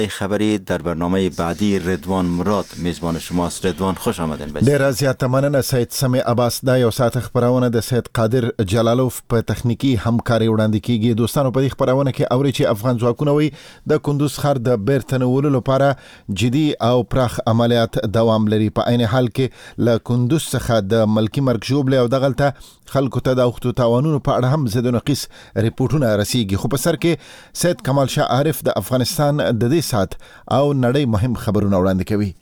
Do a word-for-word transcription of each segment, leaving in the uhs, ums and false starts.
خبری در برنامه بعدی رضوان مراد میزبان شماست. رضوان خوش آمدین. ډیر زیاته مننه سید سمی عباس. دا یو ساعت خبرونه د سید قادر جلالوف په تخنیکی همکاري وړاندې کیږي. دوستانو په دې خبرونه کې اوري چې افغان ځواکونه وي د کندوز ښار د بیرته نیولو لپاره جدي او پراخ عملیات دوام لري. په عین حال کې له کندوز څخه د ملکی مرګ ژوبله او دغلته خلکو ته د اوختو تاوانونو په اړه هم زده نقیس ریپورتونه رسیږي. خو په سر کې سید کمال شاه عارف د افغانستان د دې سات او نړۍ مهم خبرونه وړاندې کوي.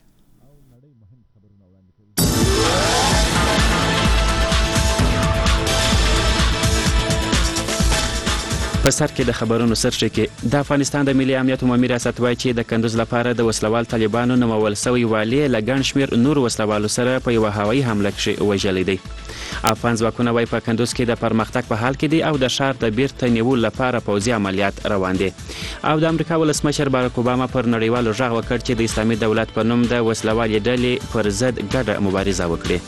په سر کې د خبرونو سرچې کې د افغانستان د ملي امنیت عمومي ریاست وایي چې د کندوز لپاره د وسلوال طالبانو نومول سوی والی له ګڼ شمېر نور وسلوالو سره په یوه هوایي حمله کې وژلی دی. افغان ځواکونه وایي په کندوز کې د پرمختګ په حال کې دي او د ښار د بیرته نیولو لپاره پوځي عملیات روان دي. او د امریکا ولسمشر باراک اوباما پر نړیوالو غږ وکړ چې د اسلامي دولت په نوم د وسلوالې ډلې پر ضد ګډه مبارزه وکړي.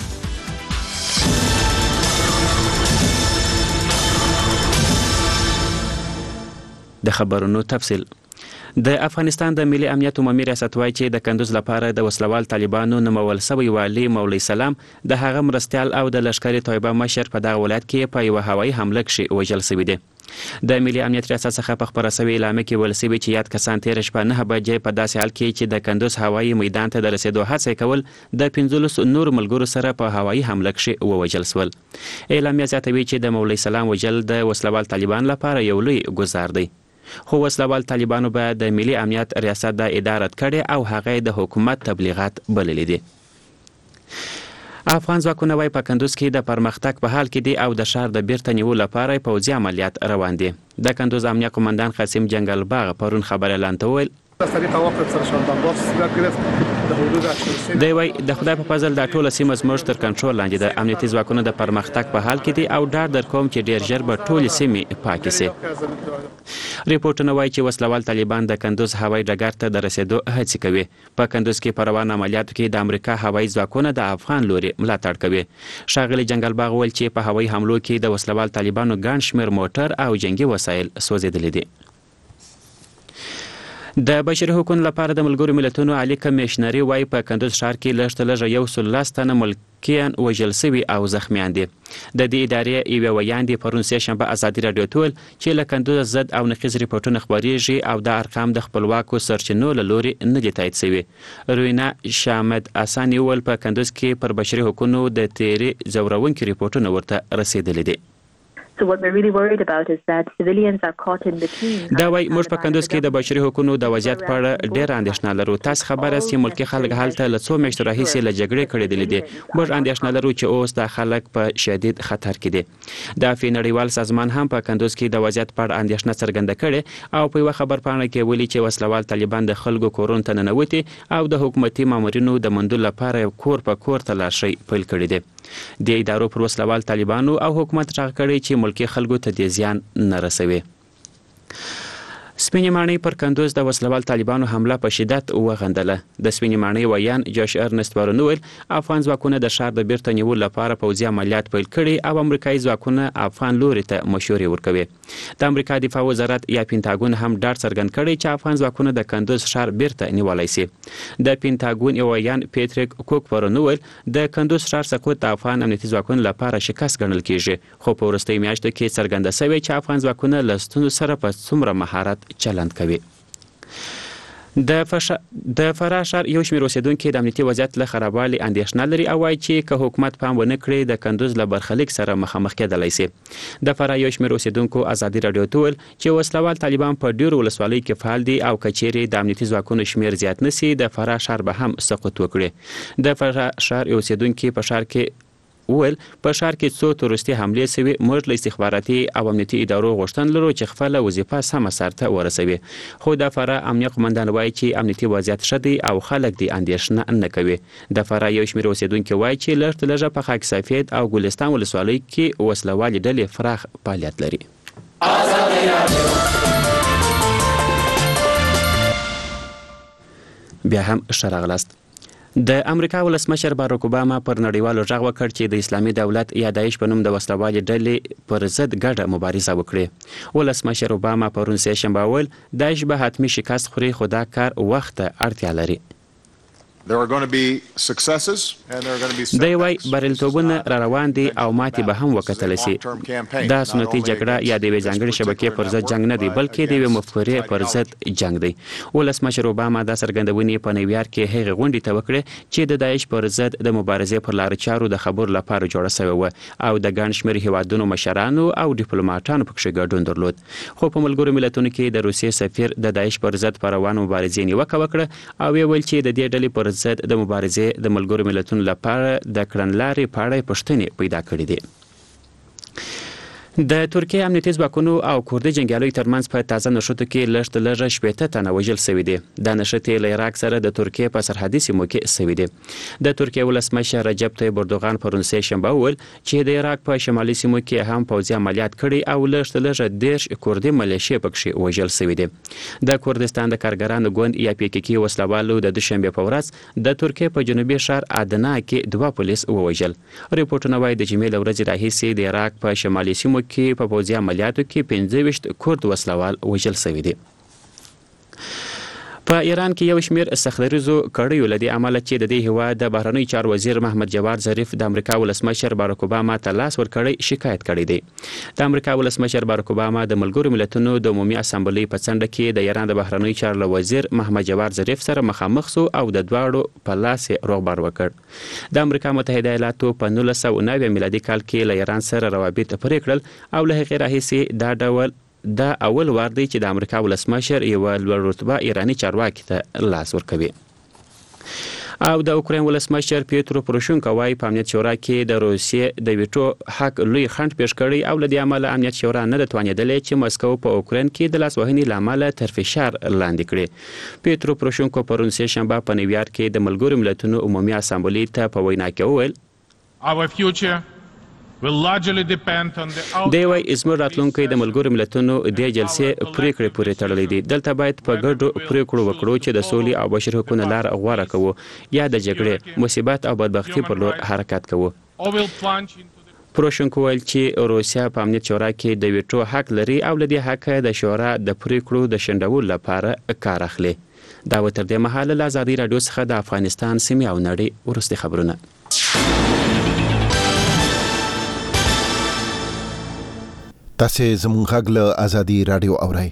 د خبرونو تفصیل. د افغانستان د ملي امنیت عمومي ریاست وایي چې د کندوز لپاره د وسلوال طالبانو نومول سوی والي مولوي سلام د هغه مرستیال او د لښکرې طیبه مشر په دغه ولایت کې په یوه هوایي حمله کې وژل شوي دي. د ملي امنیت ریاست څخه په خبره شوې اعلامیه کې ویل شوي چې یاد کسان تېره شپه نه بجې په داسې حال کې چې د کندوز هوایي میدان ته د رسېدو هڅه کول د پنځلسو نور ملګرو سره په هوایي حمله کې ووژل شول. اعلامیه زیاتوي چې د مولوي سلام وژل د وسلوال طالبان لپاره یو لوی ګزار دی. خو وسلوال طالبانو به د ملي امنیت ریاست د ادارت کړي او هغه د حکومت تبلیغات بللي دي. افغان ځواکونه وایي په کندوز کې د پرمختګ په حال کې دي او د ښار د بیرته نیولو لپاره پوځي عملیات روان دي. د کندوز امنیه قومندان قاسم جنگل باغ پرون خبر اعلان ته وویل دی وایي د خدای په فضل دا ټوله سیمه زموږ تر کنټرول لاندې ده. امنیتي ځواکونه د پرمختګ په حال کې دي او ډاډ در کوم چې ډیر ژر به ټولې سیمې پاکې سي. ریپورټونه وایي چې وسلوال طالبان د کندوز هوایي ډګر ته د رسېدو هڅې کوي. په کندوز کې په روان عملیاتو کې د امریکا هوایي ځواکونه د افغان لوري ملاتړ کوي. ښاغلي جنګل باغ وویل چې په هوایي حملو کې د وسلوال طالبانو ګڼ شمېر موټر او جنګي وسایل سوځېدلي دي. د بشري حقوقو لپاره د ملګرو ملتونو عالی کمیشنري وایي په کندوز ښار کې لږ تر لږه یو سل لس تنه ملکیان وژل سوي او زخمیان دي. د دې ادارې یوې ویاندې پرون سه شنبه ازادي راډیو ته ویل چې له کندوز ضد او نقیض ریپورټونه خپرېږي او دا ارقام د خپلواکو سرچینو له لوري نه دي تایید سوي. روینا شامد اساني وویل په کندوز کې پر بشري حقوقو د تیرې ځورونکي ریپورټونه ورته رسېدلي دي. So what we're really worried about is that civilians are caught in between. دا وایي موږ په کندوز کې د بشري حقوقو د وضعیت په اړه ډېره اندېښنه لرو. تاسو خبر یاست چې ملکي خلک هلته له څو میاشتو راهیسې له جګړې کړېدلي دي. موږ اندېښنه لرو چې اوس دا خلک په شدید خطر کې دي. د عفوي نړیوال سازمان هم په کندوز کې د وضعیت په اړه اندېښنه څرګنده کړې او په یوه خبرپاڼه کې ویلي چې وسلوال طالبان د خلکو کورونو ته ننوتي او د حکومتي مامورینو د موندلو لپاره کور په کور تلاشي پیل کړی دی. د ادارو پر وسلوال طالبانو او حکومت غږ کړی چې ملکي خلکو ته د زیان نه رسوي. سپینې ماڼۍ پر کندوز د وسلوال طالبانو حمله په شدت وغندله. د سپینې ماڼۍ ویان جوش ارنست بارون وویل افغان ځواکونه د ښار د بیرته نیولو لپاره پوځي عملیات پیل کړي او امریکایي ځواکونه افغان لوري ته مشورې ورکوي. د امریکا دفاع وزارت یا پینټاګون هم ډاډ څرګند کړی چې افغان ځواکونه د کندوز ښار بیرته نیولی سي. د پینټاګون یو ویان پیټریک کوک پرون وویل د کندوز ښار سقوط د افغان امنیتي ځواکونو لپاره شکست ګڼل کیږي. خو په وروستیو میاشتو کې څرګنده شوې چې افغان ځواکونه له ستونزو سره په څومره مهارت چلند کوي. د فشا... د فراه ښار یو شمېر اوسېدونکي د امنیتي وضعیت له خرابوالي اندېښنه لري او وایي چې که حکومت پام ونه کړي د کندوز له برخلیک سره مخامخ کېدلی سي. د فراه یو شمېر اوسېدونکو ازادي راډیو ته ویل چې وسلوال طالبان په ډېرو ولسوالیو کې فعال دي او که چیرې د امنیتي ځواکونو شمېر زیات نه سي د فراه ښار به هم سقوط وکړي. د فراه ښار یو اوسېدونکي په ښار کې ویل په ښار کې څو تورستي حملې سوي. موږ له استخباراتي او امنیتي ادارو غوښتنه لرو چې خپله وظیفه سمه سرته ورسوي. خو د فراه امنیه قومندان وایي چې امنیتي وضعیت ښه دی او خلک دې اندېښنه نه کوي. د فراه یو شمېر اوسېدونکي وایي چې لږ تر لږه په خاک سفید او ګلستان ولسوالیو کې وسلوالې ډلې فراخ فعالیت لري. بیا هم ښه راغلاست. د امریکا ولسمشر باراک اوباما پر نړیوالو غږ وکړ چې د اسلامي دولت یا داعش په نوم د وسلوالې ډلې پر ضد ګډه مبارزه وکړي. ولسمشر اوباما پرون سه شنبه وویل داعش به حتمی شکست خوري خو دا کار وخت ته اړتیا لري. دی وای بریالیتوبونه را روان دي او ماتې به هم وکتلی سي. دا سنتي جګړه یا د یوې ځانګړې شبکې پر ضد جنګ نه دی بلکې د یوې مفکورې پر ضد جنګ دی. ولسمشر اوباما دا څرګندونې په نیویارک کې هغې غونډې ته وکړې چې د داعش پر ضد د مبارزې پر لارې چارو د خبرو لپاره جوړه سوې وه او د ګڼ شمېر هیوادونو مشرانو او ډیپلوماټانو پکښې ګډون درلود. خو په ملګرو ملتونو کې د روسیې سفیر د داعش پر ضد په روانو مبارزې نیوکه وکړه او ویل چې د دې ډلې پر ضد د مبارزې د ملګرو ملتونو لپاره د کړنلارې په اړه پوښتنې پیدا کړې دي. د ترکیې امنیتي ځواکونو او کردي جنګیالیو ترمنځ په تازه نښتو کې لږ تر لږه شپېته تنه وژل سوي دي. دا نښتې له عراق سره د ترکیې په سرحدي سیمو کې سوي دي. د ترکیې ولسمشر رجب طیب اردوغان پرون سه شنبه وویل چې د عراق په شمالي سیمو کې هم پوځي عملیات کړي او لږ تر لږه دېرش کردي ملیشې پکښې وژل سوي دي. د کردستان د کارګرانو ګوند یا پی کې کې وسلوالو د دوشنبې په ورځ د ترکیې په جنوبي ښار ادنا کې دوه پولیس ووژل. ریپورټونه وایي د جمعې له ورځې راهیسې د عراق په شمالي سیمو کې په پوځي عملیاتو کې پنځه ویشت کورد وسلوال وژل شوي دي. په ایران کې یو شمېر سختدریزو کړیو له دې امله چې د دې هیواد د بهرنیو چارو وزیر محمد جواد ظریف د امریکا ولسمشر باراک اوباما ته لاس ورکړی شکایت کړی دی. د امریکا ولسمشر باراک اوباما د ملګرو ملتونو د عمومي اسامبلۍ په څنډه کې د ایران د بهرنیو چارو وزیر محمد جواد ظریف سره مخامخ سو او د دواړو په لاس یې روغبار وکړ. د امریکا متحده ایالاتو په نولس سوه نوي میلادي کال کې له ایران سره روابط پرې کړل او له هغې راهیسې دا ډول دا اول وار دی چې د امریکا ولسمشر یوه لوړ رتبه ایراني چارواکي ته لاس ورکوي. او د اوکراین ولسمشر پیترو پروشونکو وايي په امنیت شورا کې د روسیې د ویټو حق لوی خنډ پیښ کړی او له دې امله امنیت شورا نه ده توانېدلی چې مسکو په اوکراین کې د لاسوهنې له امله تر فشار لاندې کړي. پیترو پروشونکو پرون سه شنبه په نیویارک کې د ملګرو ملتونو عمومي اسامبلې ته په وینا کې وویل دی وای زموږ راتلونکی د ملګرو ملتونو د جلسې پریکړې پورې تړلی دی. دلته باید په ګډو پریکړو وکړو چې د سولې او بشري حقونو لار غوره کوو یا د جګړې مصیبت او بدبختي پر لور حرکت کوو. پروشونکو ویل چې روسیا په امنیت شورا کې د ویټو حق لري او له دې حقه د شورا د پریکړو د شنډولو لپاره کار اخلي. دا و تر دې مهاله له ازادي راډیو څخه د افغانستان سیمې او نړۍ وروستي خبرونه. تاسې زموږ غږ له ازادي راډیو اورئ.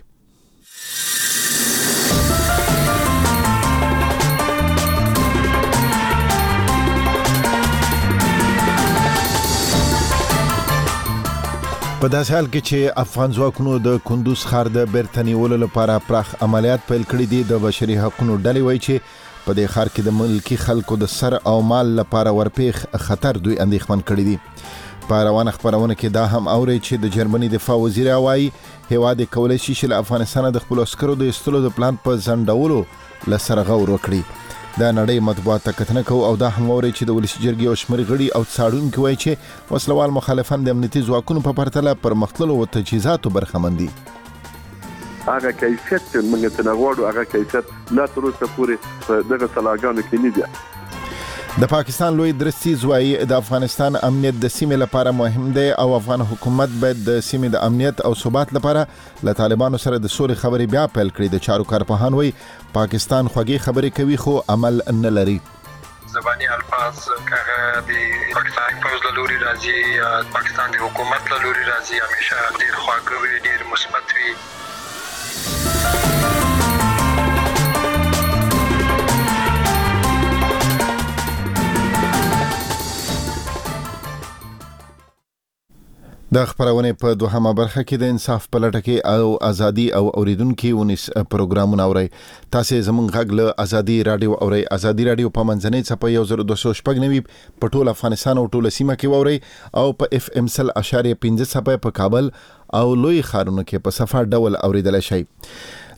په داسې حال کې چې افغان ځواکونو د کندوز ښار د بیرته نیولو لپاره پراخ عملیات پیل کړي دي، د بشري حقونو ډلې وایي چې په دې ښار کې د ملکي خلکو د سر او مال لپاره ورپېښ خطر دوی اندېښمن کړي دي. په روانه خبرونه کې دا هم اوري چې د جرمني دفاع وزیر وايي هیواد کولی شي چې له افغانستان د خپل عسکرو د ایستلو د پلان په ځنډولو له سره غور وکړي. دا نړۍ مطبوعات ته کتنه کوو او دا هم اوري چې د ولسي جرګې او شمېر غړي او څارونکي وایي چې وسلوال مخالفان د امنیتي ځواکونو په پرتله پرمختللو او تجهیزاتو برخمن دي. هغه کیفیت چې موږ ته غواړو هغه کیفیت لا تر اوسه پورې په دغه سلاګانو کې نه دی. د پاکستان لوی درستیز وايي د افغانستان امنیت د سیمې لپاره مهم دی او افغان حکومت باید د سیمې د امنیت او ثبات لپاره له طالبانو سره د سولې خبرې بیا پیل کړي. د چارو کارپوهان وايي پاکستان خوږې خبرې کوي خو عمل نه لري. زبانی الفاظ که د پاکستان پوز له لوري راځي یا پاکستان د حکومت له لوري راځي همیشه ډیر خواږه وي، ډیر مثبت وي. د خبرونه په دوهمه برخه کې د انصاف په لټه کې او ازادي او اوریدونکو ونیس پروګرامونه اوري. تاسو زمونږ غږ له ازادي رادیو اوري. ازادي رادیو په منځنۍ څپه یو زر دوه سوه شپږ نوي په ټول افغانستان او ټول سیمه کې اوري او په اف ام سل اشاریه پنځه څپه په کابل او لوی ښارونو کې په صفه ډول اوریدل شي.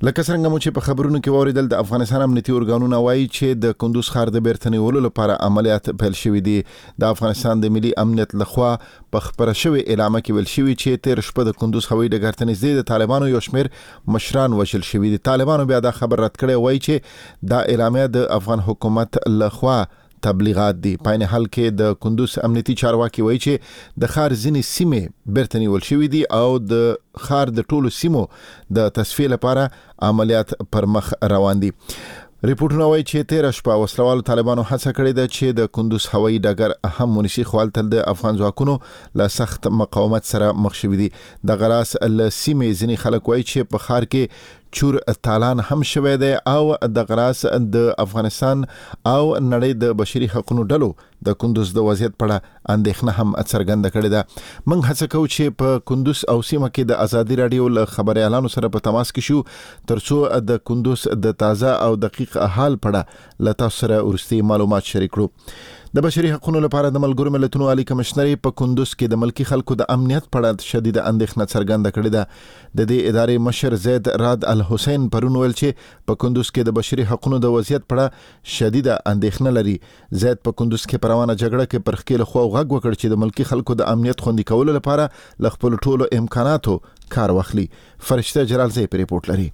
لکه څنګه مو چې په خبرونو کې واوریدل د افغانستان امنیتي ارګانونه وایي چې د کندوز ښار د بیرته نیولو لپاره عملیات پیل شوي دي. د افغانستان د ملي امنیت لخوا په خبره شوی اعلامیه کې ویل شوی چې تیر شپه د کندوز هوایي ډګر ته نږدې د طالبانو یو شمېر مشران وژل شوي دي. طالبانو بیا دا خبر رد کړی وایي چې دا اعلامیه د افغان حکومت لخوا تبلیغات دي. په عین حال کې د کندوز امنیتي چارواکي وایي چې د ښار ځینې سیمې بیرته نیول شوي دي او د ښار د ټولو سیمو د تصفیې لپاره عملیات پر مخ روان دي. ریپورتونه وایي چې تیر شپه وسلوالو طالبانو هڅه کړې ده چې د کندوز هوایي ډګر هم ونیسي، خو هلته د افغان ځواکونو له سخت مقاومت سره مخ شوي دي. د غراس له سیمې ځینې خلک وایي چې په ښار کې چور تالان هم شوی دی او د غراس د افغانستان او نړۍ د بشري حقوقو ډلو د کندوز د وضعیت په اړه اندېښنه هم څرګنده کړې ده. موږ هڅه کوو چې په کندوز او سیمه کې د ازادي رادیو له خبريالانو سره په تماس کې شو ترڅو د کندوز د تازه او دقیق حال په اړه له تاسو سره ورستي معلومات شریک کړو. د بشري حقوقو لپاره د ملګرو ملتونو عالی کمشنر په کندوز کې د ملکی خلکو د امنیت په اړه شدید اندېښنه څرګنده کړې ده. د دې ادارې مشر زید راد الحسین پرون ویل چې په کندوز کې د بشري حقوقو د وضعیت په اړه شدید اندېښنه لري. زید په کندوز کې پروانه جګړه کې پر خپل خو غږ وکړ چې د ملکی خلکو د امنیت خوندي کولو لپاره ل خپل ټولو امکاناتو کار واخلي. فرشته جلال زی په ریپورت لري.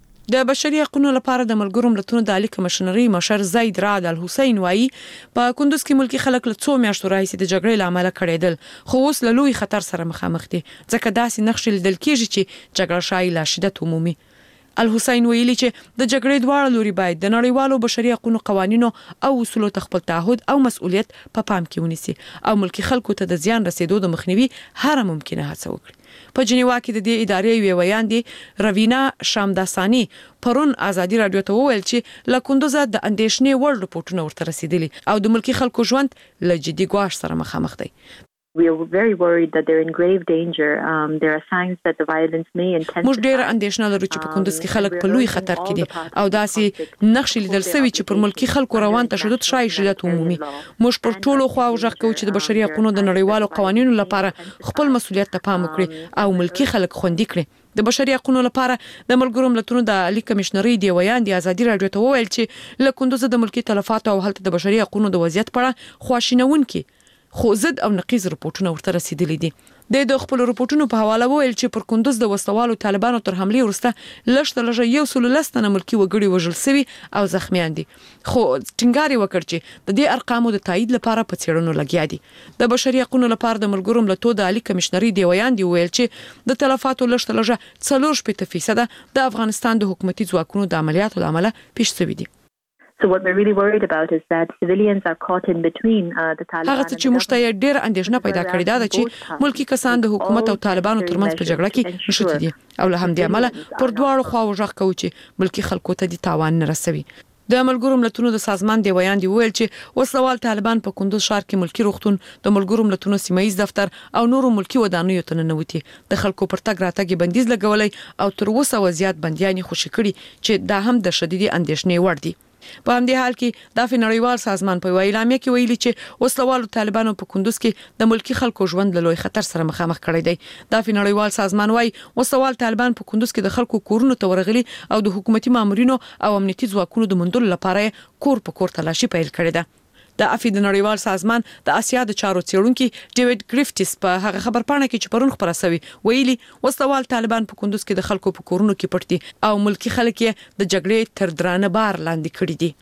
د بشري حقوقو لپاره د ملګرو ملتونو د عالی کمشنري مشر زید راد الحسین وایي په کندوز کې ملکی خلک له څو میاشتو راهیسې د جګړې لامل کړېدل، خو اوس له لوی خطر سره مخامخ دي ځکه داسې نقشې لیدل کېږي چې جګړه شایي لا شدت عمومي. الحسین ویلي چې د جګړې دواړه لوري باید د نړیوالو بشري حقوقو قوانینو او اصولو ته خپل تعهد او مسؤلیت په پام کې ونیسي او ملکی خلکو ته د زیان رسیدو د مخنیوي هر ممکنه هڅه وکړي. په جنیوا کې د دې ادارې وی ویان دي روینا شامداسانی پرون ازادي رادیو ته وویل چې له کندوز د اندېښنې وړ رپورټونه ورته رسیدلي او د ملکی خلکو ژوند له جدي ګواښ سره مخامخ دی. We are very worried that they're in grave danger. Um, there are signs that the violence may intensify. موږ ډېر اندېښنه لرو چې په کندوز کې خلک په لوی خطر کې دي او داسې نقشې لیدل شوي چې پر ملکی خلکو روان تشدد شایي شدت عمومي. موږ پر ټولو خواو غږ کوو چې د بشري حقوقو د نړیوالو قوانینو لپاره خپل مسؤلیت ته پام وکړي او ملکی خلک خوندي کړي. د بشري حقوقو لپاره د ملګرو ملتونو د عالی کمشنري دی ویان دی ازادي رادیو ته وویل چې له کندوز د ملکی تلفات او هلته د بشري حقوقو د وضعیت په اړه خواشینونکي خو ضد او نقیض رپورټونه ورته رسیدلي دي. د د خپل رپورټونو په حواله ویل چې پر کندوز د وسلوالو طالبانو تر حمله ورسته لږ لږ یو سل لسنه ملکی وګړي وژل شوي او زخمیان دي، خو ټینګار وکړ چې د دې ارقامو د تایید لپاره په څېړنو لګیا دي. د بشري حقوقو لپاره د ملګرو ملتونو د عالی کمشنري دی ویان دی ویل چې د تلفاتو لږ لږ څلور شپږ فیصد د افغانستان د حکومتي ځواکونو د عملیاتو لامل پیښ شوي دي. So what we're really worried about is that civilians are caught in between uh, the Taliban. هغه چې موږ ته ډېر اندېښنه پیدا کړې ده چې ملکی کسان د حکومت او طالبانو ترمنځ په جګړه کې نشوتي دي او له همدې امله پر دواړو خواو غږ کوي چې ملکی خلکو ته د تاوان نه رسوي. د ملګرو ملتونو د سازمان دی ویان دی ویل چې وسلوال طالبان په کندوز ښار کې ملکی روغتون، د ملګرو ملتونو سیمایي دفتر او نورو ملکی ودانیو ته ننوتي، د خلکو پر تګ راتګ بندیز لګولای او تر اوسه وضعیت بندیانی خوشی کړي چې دا هم د شدید اندېښنې وړ دي. په همدې حال کې د نړیوال سازمان په اعلامیه کې ویلي چې وسلوالو طالبانو په کندوز کې د ملکی خلکو ژوند له لوی خطر سره مخامخ کړی دی. د نړیوال سازمان وايي وسلوال طالبان په کندوز کې د خلکو کورونو ته ورغلي او د حکومتي مامورینو او امنیتي ځواکونو د موندلو لپاره کور په کور تلاشي پیل کړې ده. د افید نړیوال سازمان د اسیا د چارو څېړونکي ډیوډ گریفټس په هغه خبرپاڼه کې چې پرون خبره شوی ویلي وسلوال طالبان په کندوز کې د خلکو په کورونو کې پټ دي او ملکی خلک یې د جګړې تر درانه بار لاندې کړي دي.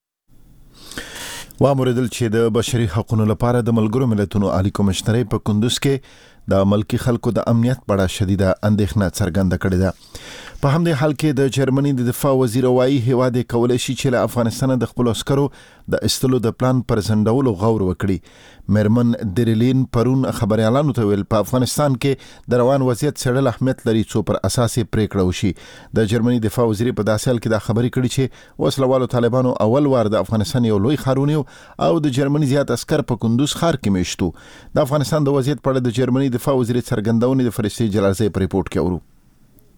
واموردل چې د بشري حقوقو لپاره د ملګرو ملتونو عالی کمشنري په کندوز کې د ملکی خلکو د امنیت په اړه شدیده اندېښنه څرګنده کړې ده. په همدې حال کې د جرمني د دفاع وزیر وايي هیواد کولای شي چې له افغانستان د خپل عسکرو د استلو د پلان پر زندولو غور وکړي. مرمن درلین پرون خبريالانو ته ویل په افغانستان کې د روان وضعیت سره اهمیت لري چې پر اساس پریکړه وشي. د جرمني دفاع وزیر په داسې حال کې دا خبرې کړې چې وسلوالو طالبانو اول وار د افغانستان یو لوی خارونیو او د جرمني زیات عسكر په کندوز ښار کې میشتو. د افغانستان د وضعیت په اړه د جرمني دفاع وزیر څرګندونې د فرشتي جلال زی په ریپورت کې اورو.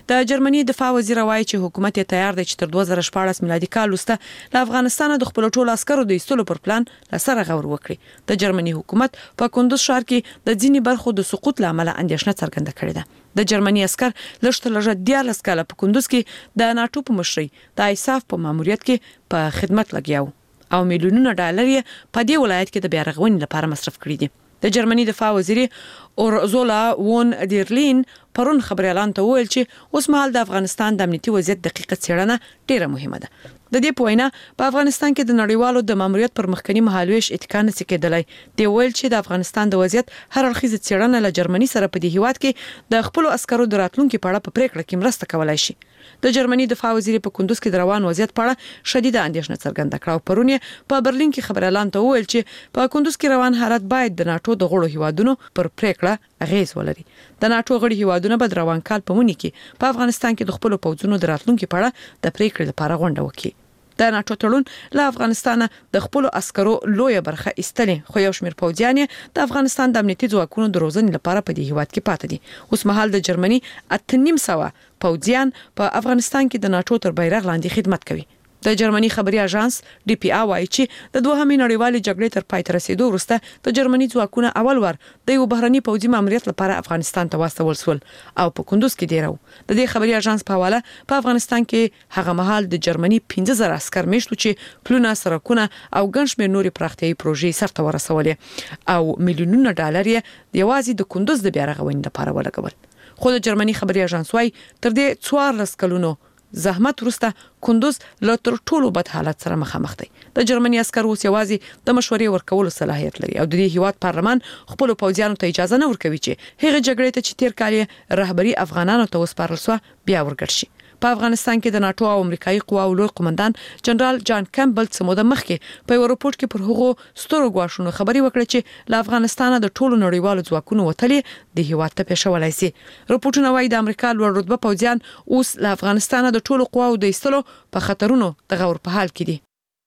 د جرمني دفاع وزیر وایي چې حکومت یې تیار دی چې تر دوه زره شپاړس میلادي کال وروسته له افغانستان د خپل ټولو عسکرو د ایستلو پر پلان لسره غور وکړي. د جرمني حکومت په کندوز ښار کې د ځینې برخو د سقوط لامل اندېښنه څرګنده کړې ده. د جرمني عسكر لږ تر لږه دیارلس کاله په کندوز کې د ناتو په مشرۍ د ایساف په ماموریت کې په خدمت لګیاو او میلیونونه ډالر یې په دې ولایت کې د بیارغونې لپاره مصرف کړي دي. د جرمني دفاع وزیر اورزولا وون دیرلین پرون خبريالان ته وویل چې اوس مهال د افغانستان د امنیتي وضعیت دقیقه څېړنه ډیره مهمه ده. د دې په وینا په افغانستان کې د نړیوالو د ماموریت پر مخکنی مهالويش اتکا نه کېدلای. دی ویل چې د افغانستان د وضعیت هر اړخیزه څېړنه له جرمني سره په دې هیواد کې د خپل عسکرو د راتلونکو په اړه په پریکړه کې مرسته کولای شي. د جرمني دفاع وزیر په کندوز کې د روان وضعیت په اړه شدیده اندېښنه څرګنده کړه. پرون په برلین کې خبريالان ته وویل چې په کندوز کې روان حالت باید د ناتو د غړو هیوادونو پر پریکړه اغیز ولري. د ناتو غړي هیوادونه به روان کال په مونږ کې په افغانستان کې د خپل پوځونو د راتلونکو په اړه د پریکړې لپاره غونډه وکړي. د ناتو تړون له افغانستان د خپل عسکرو لوی برخه ایستلې، خو یو شمېر پوځیان د افغانستان د امنیتي ځواکونو د روزنې لپاره په دې هیواد کې پاتې دي. اوس مهال د جرمني اته نیم سوه پوځیان په افغانستان کې د ناتو تر بیرغ لاندې خدمت کوي. د جرمني خبري اژانس ډي پي ا وايي چې د دوهمې نړیوالې جګړې تر پای ته رسیدو وروسته د جرمني ځواکونه اول ور د یو بهرني پوځي ماموریت لپاره افغانستان ته واستول شول او په کندوز کې دیرو. د دې خبري اژانس په حواله په افغانستان کې هغه مهال د جرمني پنځه زره عسكر میشتو چې پلونه سرکونه او ګڼ شمېر نوري پراختیايي پروژې سرته ورسولې او میلیونونه ډالر یې یوازې د کندوز د بیارغونې لپاره ولګول. خو د جرمني خبري اژانس وايي تر دې څوارلس کلونو زحمت وروسته کندوز له تر ټولو بد حالت سره مخامخ دی. د جرمني عسكر اوس یوازې د مشورې ورکولو صلاحیت لري او د دې هیواد پارلمان خپل پوځیانو ته اجازه نه ورکوي چې هغه جګړې ته چې تیر کال رهبری افغانانو ته وسپارل شو بیا ورګړ شي. په افغانستان کې د ناتو او امریکایي قواو لوی قومندان جنرال جان کمبل سموده مخکې په یو رپورت کې پر هغو ستورو غواښونو خبري وکړه چې له افغانستان د ټولو نړیوالو ځواکونو وتلې د هیواد ته پېښولای شي. رپورټونه وايي د امریکا لوړ رتبه پوځیان اوس له افغانستان د ټولو قواو د ایستلو په خطرونو د غور په حال کې دي.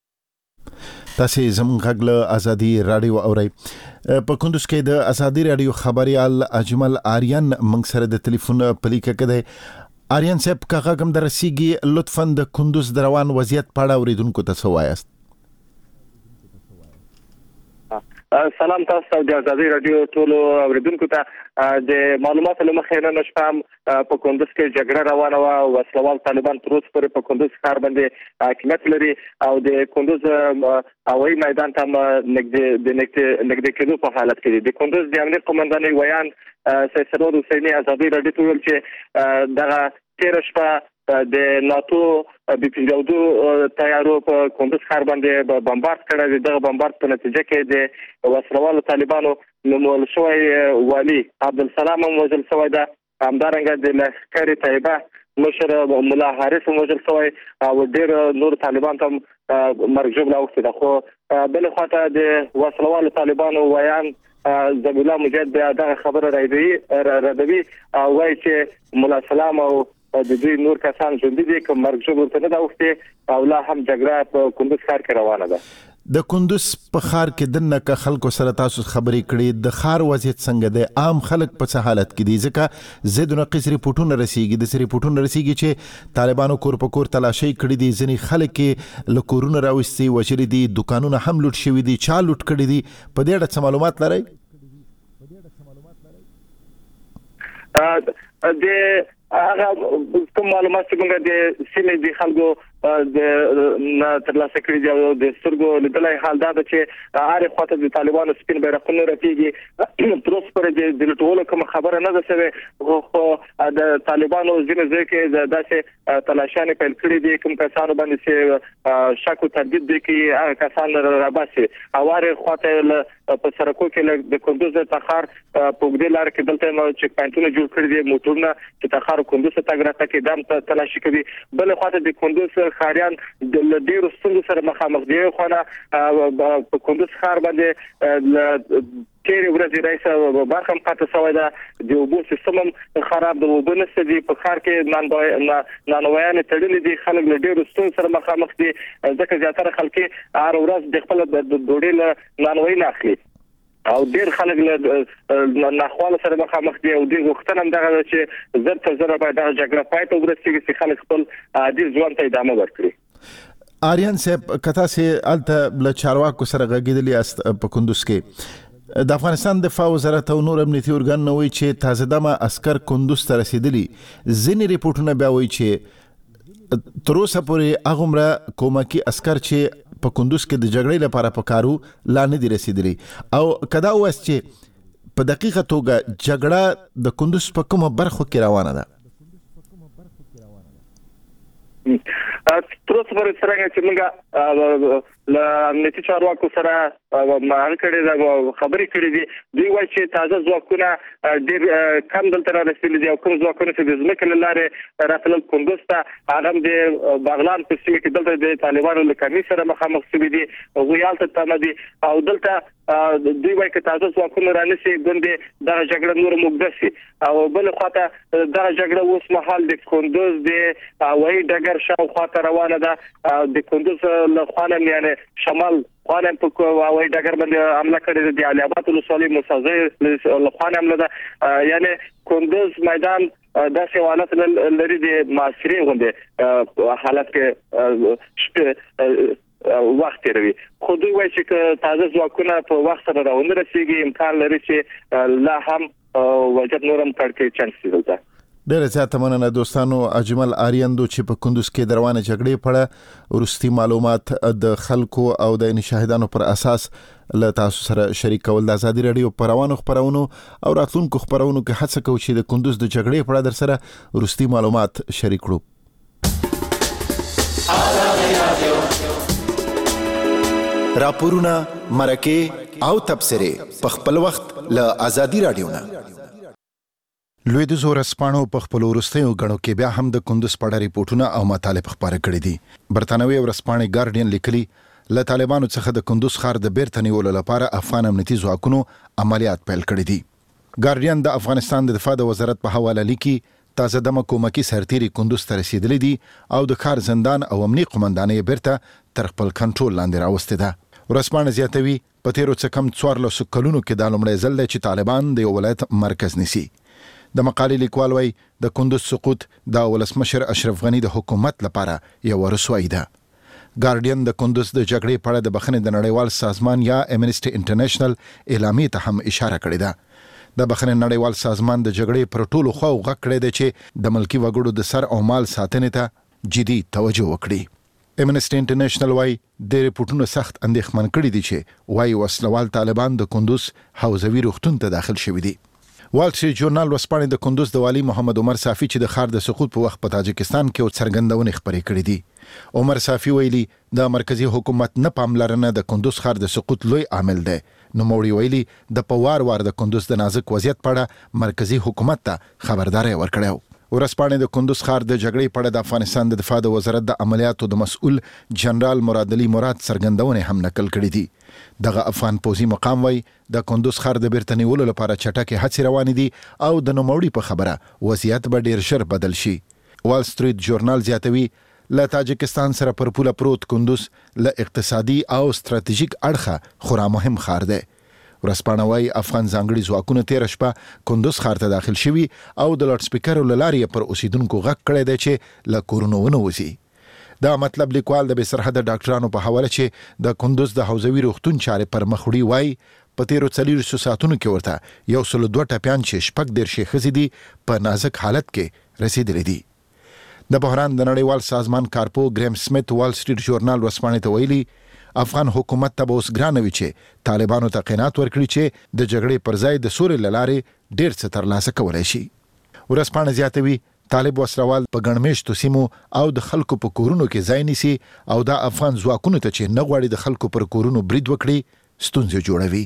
تاسو زموږ غږ له ازادي رادیو اورئ. په کندوز کې د ازادي رادیو خبريال اجمل آریان موږ سره د ټلیفون په لیکه کې دی. آریان صاحب کا غږم درسیږي، لطفاً د کندوز د روان وضعیت په اړه اوریدونکو ته څه وایاست؟ سلام تاسو د ازادي رادیو ټولو اوریدونکو ته د معلوماتو لمخې نن شپه په کندوز کې جګړه روانه وه او وسلوال طالبان تر اوسه پورې په کندوز ښار باندې حاکمیت لري او د کندوز هوایي میدان ته نږدې د نږدې کېدو په حالت کې دي. د کندوز د امنیت قومندان ویان سید سرور حسیني ازادي رادیو ته ویل چې دغه تېره شپه د ناتو د پیژاودو تیارو په کندوز ښار باندې بمبارد کړی دی. دغه بمبارد په نتیجه کې د وسلوالو طالبانو نومول شوی والي عبدالسلام هم وژل شوی ده. همدارنګه د لښکر طیبه مشر ملا حارث هم وژل شوی او ډېر نور طالبان ته هم مرګ ژوبله اوښتې ده. خو بلې خواته د وسلوالو طالبانو ویان زبیلا مجاهد بیا دغه خبره ردوي او وایي چې ملا سلام او د دوی نور کسان ژوندي دي، که مرګ ژوبل ورته نه ده اوښتې او لا هم جګړه په کندوز ښار کې روانه ده. د کندوز په ښار کې دنه که خلکو سره تاسو خبرې کړې د ښار وضعیت څنګه دی؟ عام خلک په څه حالت کې دي؟ ځکه زه د نقیز ریپورټونه رسیږي د ریپورټونه رسیږي چې طالبانو کور په کور تلاشي کړې دي، ځینې خلک کې له کورونو راوستي وژلي دي، دکانونه هم لوټ شوي دي، چا لوټ کړي دي؟ په دې اړه څه معلومات لرئ؟ د هغه کوم معلومات چې موږ د سیمې د خلکو د ترلاسه کړي دي او د سترګو لیدلای حال دا چې هر خواته د طالبانو سپین بیرغونه راتېږي. تر اوسه پورې د لټولو کوم خبره نه ده شوې، خو د طالبانو ځینې ځای کې داسې تلاشیانې پیل کړي دي کوم کسانو باندې چې شک او تردید دي کې هغه کسان راباسي. او هر خواته په سرکو کې د کندوز د تخار په اوږدې لارې کې دلته چک پوینټونه جوړ کړي دي، موټرونه چې تخار کندوز ته تګ راتګ کې دام تلاشي کوي. بلې خواته د کندوز خاریان د ډیرو ستونزو سره مخامخ دي. خو نه په کندوز ښار باندې تیرې ورځې راځي برخه هم پاتې شوې ده، د اوبو سیستم هم خراب دی، اوبه نشته دي، په ښار کې نانوایانې تړلې دي، خلک له ډیرو ستونزو سره مخامخ دي ځکه زیاتره خلک هر ورځ د خپل د ډوډۍ له نانوایي نه اخلي. او ډیر خلک له ناخواله سره مخامخ دي او د وختن هم دغه چې زر تر زر باید د جګړه پای ته ورسیږي چې خلک خپل عادي ژوند ته ادامه ورکړي. آریان صاحب کته سه الته له چارواکو سره غږیدلی است په کندوز کې د افغانستان دفاع وزارت او نور امنیتي ارګان نووي چې تازه دمه عسكر کندوز ته رسیدلی. ځینې ریپورتونه بیا وایي چې تر اوسه پورې هغومره کومکی عسكر چې په کندوز کې د جګړې لپاره پکارو لا نه دي رسیدلی او کدا واس چې په دقیقه توګه جګړه د کندوز په کومه برخه کې روانه ده. تر اوسه پورې څنګه چې موږ له امنیتي چارواکو سره معلومات کړي دا خبرې کړې دي دوی وایي چې تازه ځواکونه ډېر کم دلته رسیدلي دي او کوم ځواکونه چې د ځمکې له لارې راتلل کندوز ته هغه د بغلان په سیمه کې دلته د طالبانو له کمی سره مخامخ شوي دي هغوی هلته تمه دي او دلته دوی وایي چې تازه ځواکونه رانشي ګوندې دغه جګړه نور موږده شي او بل خواته دغه جګړه اوس مهال د کندوز د هوایي ډګر شاوخواته روانه ده د کندوز له خوا نه یعنې شمال خانه په هوایي ډګر باندې حمله کړې ده د علي آباد ولسوالۍ موسازۍ له خوا نه حمله ده یعنی کندوز میدان داسې حالت لري د معاصرې غوندې حالت کې وخت تیروي خو دوی وایي چې تازه ځواکونه په وخت سره راونه رسیږي امکان لري چې لا هم وجد نورم کړکې چانس دلته. ډېر زیاته مننه دوستانو. اجمل آریندو چې په کندوز کې د روانه جګړې په ورستي معلومات د خلکو او د شاهدانو پر اساس له تاسو سره شریک کول د ازادي رادیو په روانو خبرونو او راتلونکو خبرونو کې هڅه کوو چې د کندوز د جګړې په اړه در سره ورستي معلومات شریک کړو. راپورونه مرکه او تبصره په خپل وخت له ازادي رادیو نه. لوی د زور اسپانو په خپل ورستیو غړو کې بیا هم د کندوز په اړه ریپورتونه او مطالب خبره کړې دي. برتانوي ورسپانې ګارډین لیکلي له طالبانو څخه د کندوز ښار د بیرته نیولو لپاره افغان امنیتي ځواکونو عملیات پیل کړي دي. ګارډین د افغانستان د دفاع د وزارت په حواله لیکي تازه دمه کومکی سرتيري کندوز ته رسیدلې دي او د ښار زندان او امنیتي قومندانۍ بیرته تر خپل کنټرول لاندې راوستې ده. ورسپانې زیاتوي په تیرو څه کم څوارلسو کلونو کې د لومړي ځل دی چې طالبان د یو ولایت مرکز نیسي. د مقالې لیکوال وایي د کندوز سقوط د ولسمشر اشرف غنی د حکومت لپاره یو رسوایی ده. ګارډین د کندوز د جګړې په اړه د بخښنې د نړیوال سازمان یا امنیسټي انټرنیشنل اعلامیې ته هم اشاره کړې ده. د بخښنې نړیوال سازمان د جګړې پر ټولو خواو غږ کړی دی چې د ملکي وګړو د سر او مال ساتنې ته جدي توجه وکړي. امنیسټي انټرنیشنل وایي د ریپورتونو سخت اندېښمن کړي دي چې وایي وسلوال طالبان د کندوز حوزوي روغتون ته داخل شوي دي. وال سټریټ جورنال ورسپانې د کندوز د والی محمد عمر صافي چې د ښار د سقوط په وخت په تاجکستان کې څرګندونې خبرې کړې دي. عمر صافي ویلي د مرکزی حکومت نه پاملرنه د کندوز ښار د سقوط لوی عامل دی. نوموړي ویلي د په وار وار د کندوز د نازک وضعیت په اړه مرکزی حکومت ته خبرداري ورکړې. ورسپانې د کندوز ښار د جګړې په اړه د افغانستان د دفاع د وزارت د عملیاتو د مسؤل جنرال مراد علي مراد څرګندونې هم نقل کړې دي. دغه افغان پوځي مقام وایي د کندوز ښار د بیرته نیولو لپاره چټکې هڅې روانې دي او د نوموړي په خبره وضعیت به ډیر ژر بدل شي. وال سټریټ جورنال زیاتوي له تاجکستان سره پر پوله پروت کندوز له اقتصادي او ستراتیژیک اړخه خورا مهم ښار دی. ورسپانوي افغان ځانګړي ځواکونه تیر شپه کندوز ښار ته داخل شوي او د لاډ سپیکر لارې پر اوسیدونکو غږ کړی دی چې له کورونو ونوځي. دا مطلب لیکوال د بې سرحده ډاکټرانو په حواله چې د کندوز د حوزوي روغتون چارې پر مخ وړي وایي په تیرو څلوېښتو ساعتونو کې ورته یو سل دوه ټپیان چې شپږ دېرشې ښځې دي په نازک حالت کې رسیدلي دي. د بحران د نړیوال سازمان کارپو ګریم سمیت وال سټریټ جورنال ورسپانې ته ویلي افغان حکومت ته به اوس ګرانه وي چې طالبانو ته قناعت ورکړي چې د جګړې پر ځای د سولې له لارې ډېر څه ترلاسه کولی شي. ورسپانې زیاتوي طالب وسروال په ګڼمېشتو سیمو او د خلکو په کورونو کې ځای نیسي او دا افغان ځواکونو ته چې نه غواړي د خلکو پر کورونو برید وکړي ستونزې جوړوي.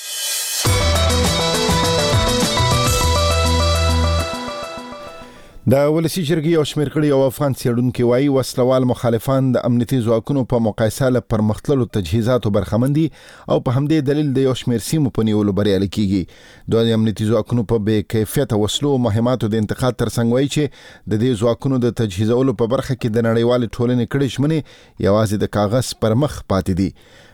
د ولسی جرګې او شمیر کړي او افغان څېړونکو وایي وسلوال مخالفان د امنیتي ځواکونو په مقایسه له پرمختللو تجهیزاتو برخمن دي او په همدې دلیل د یو شمیر سیمو په نیولو بریالي کیږي. د امنیتي ځواکونو په بې کیفیته وسلو او مهماتو د انتقال ترڅنګ وایي چې د دې ځواکونو د تجهیزولو په برخه کې د نړیوال ټولنې کړي ژمنې یوازې د کاغذ پر مخ پاتې دي.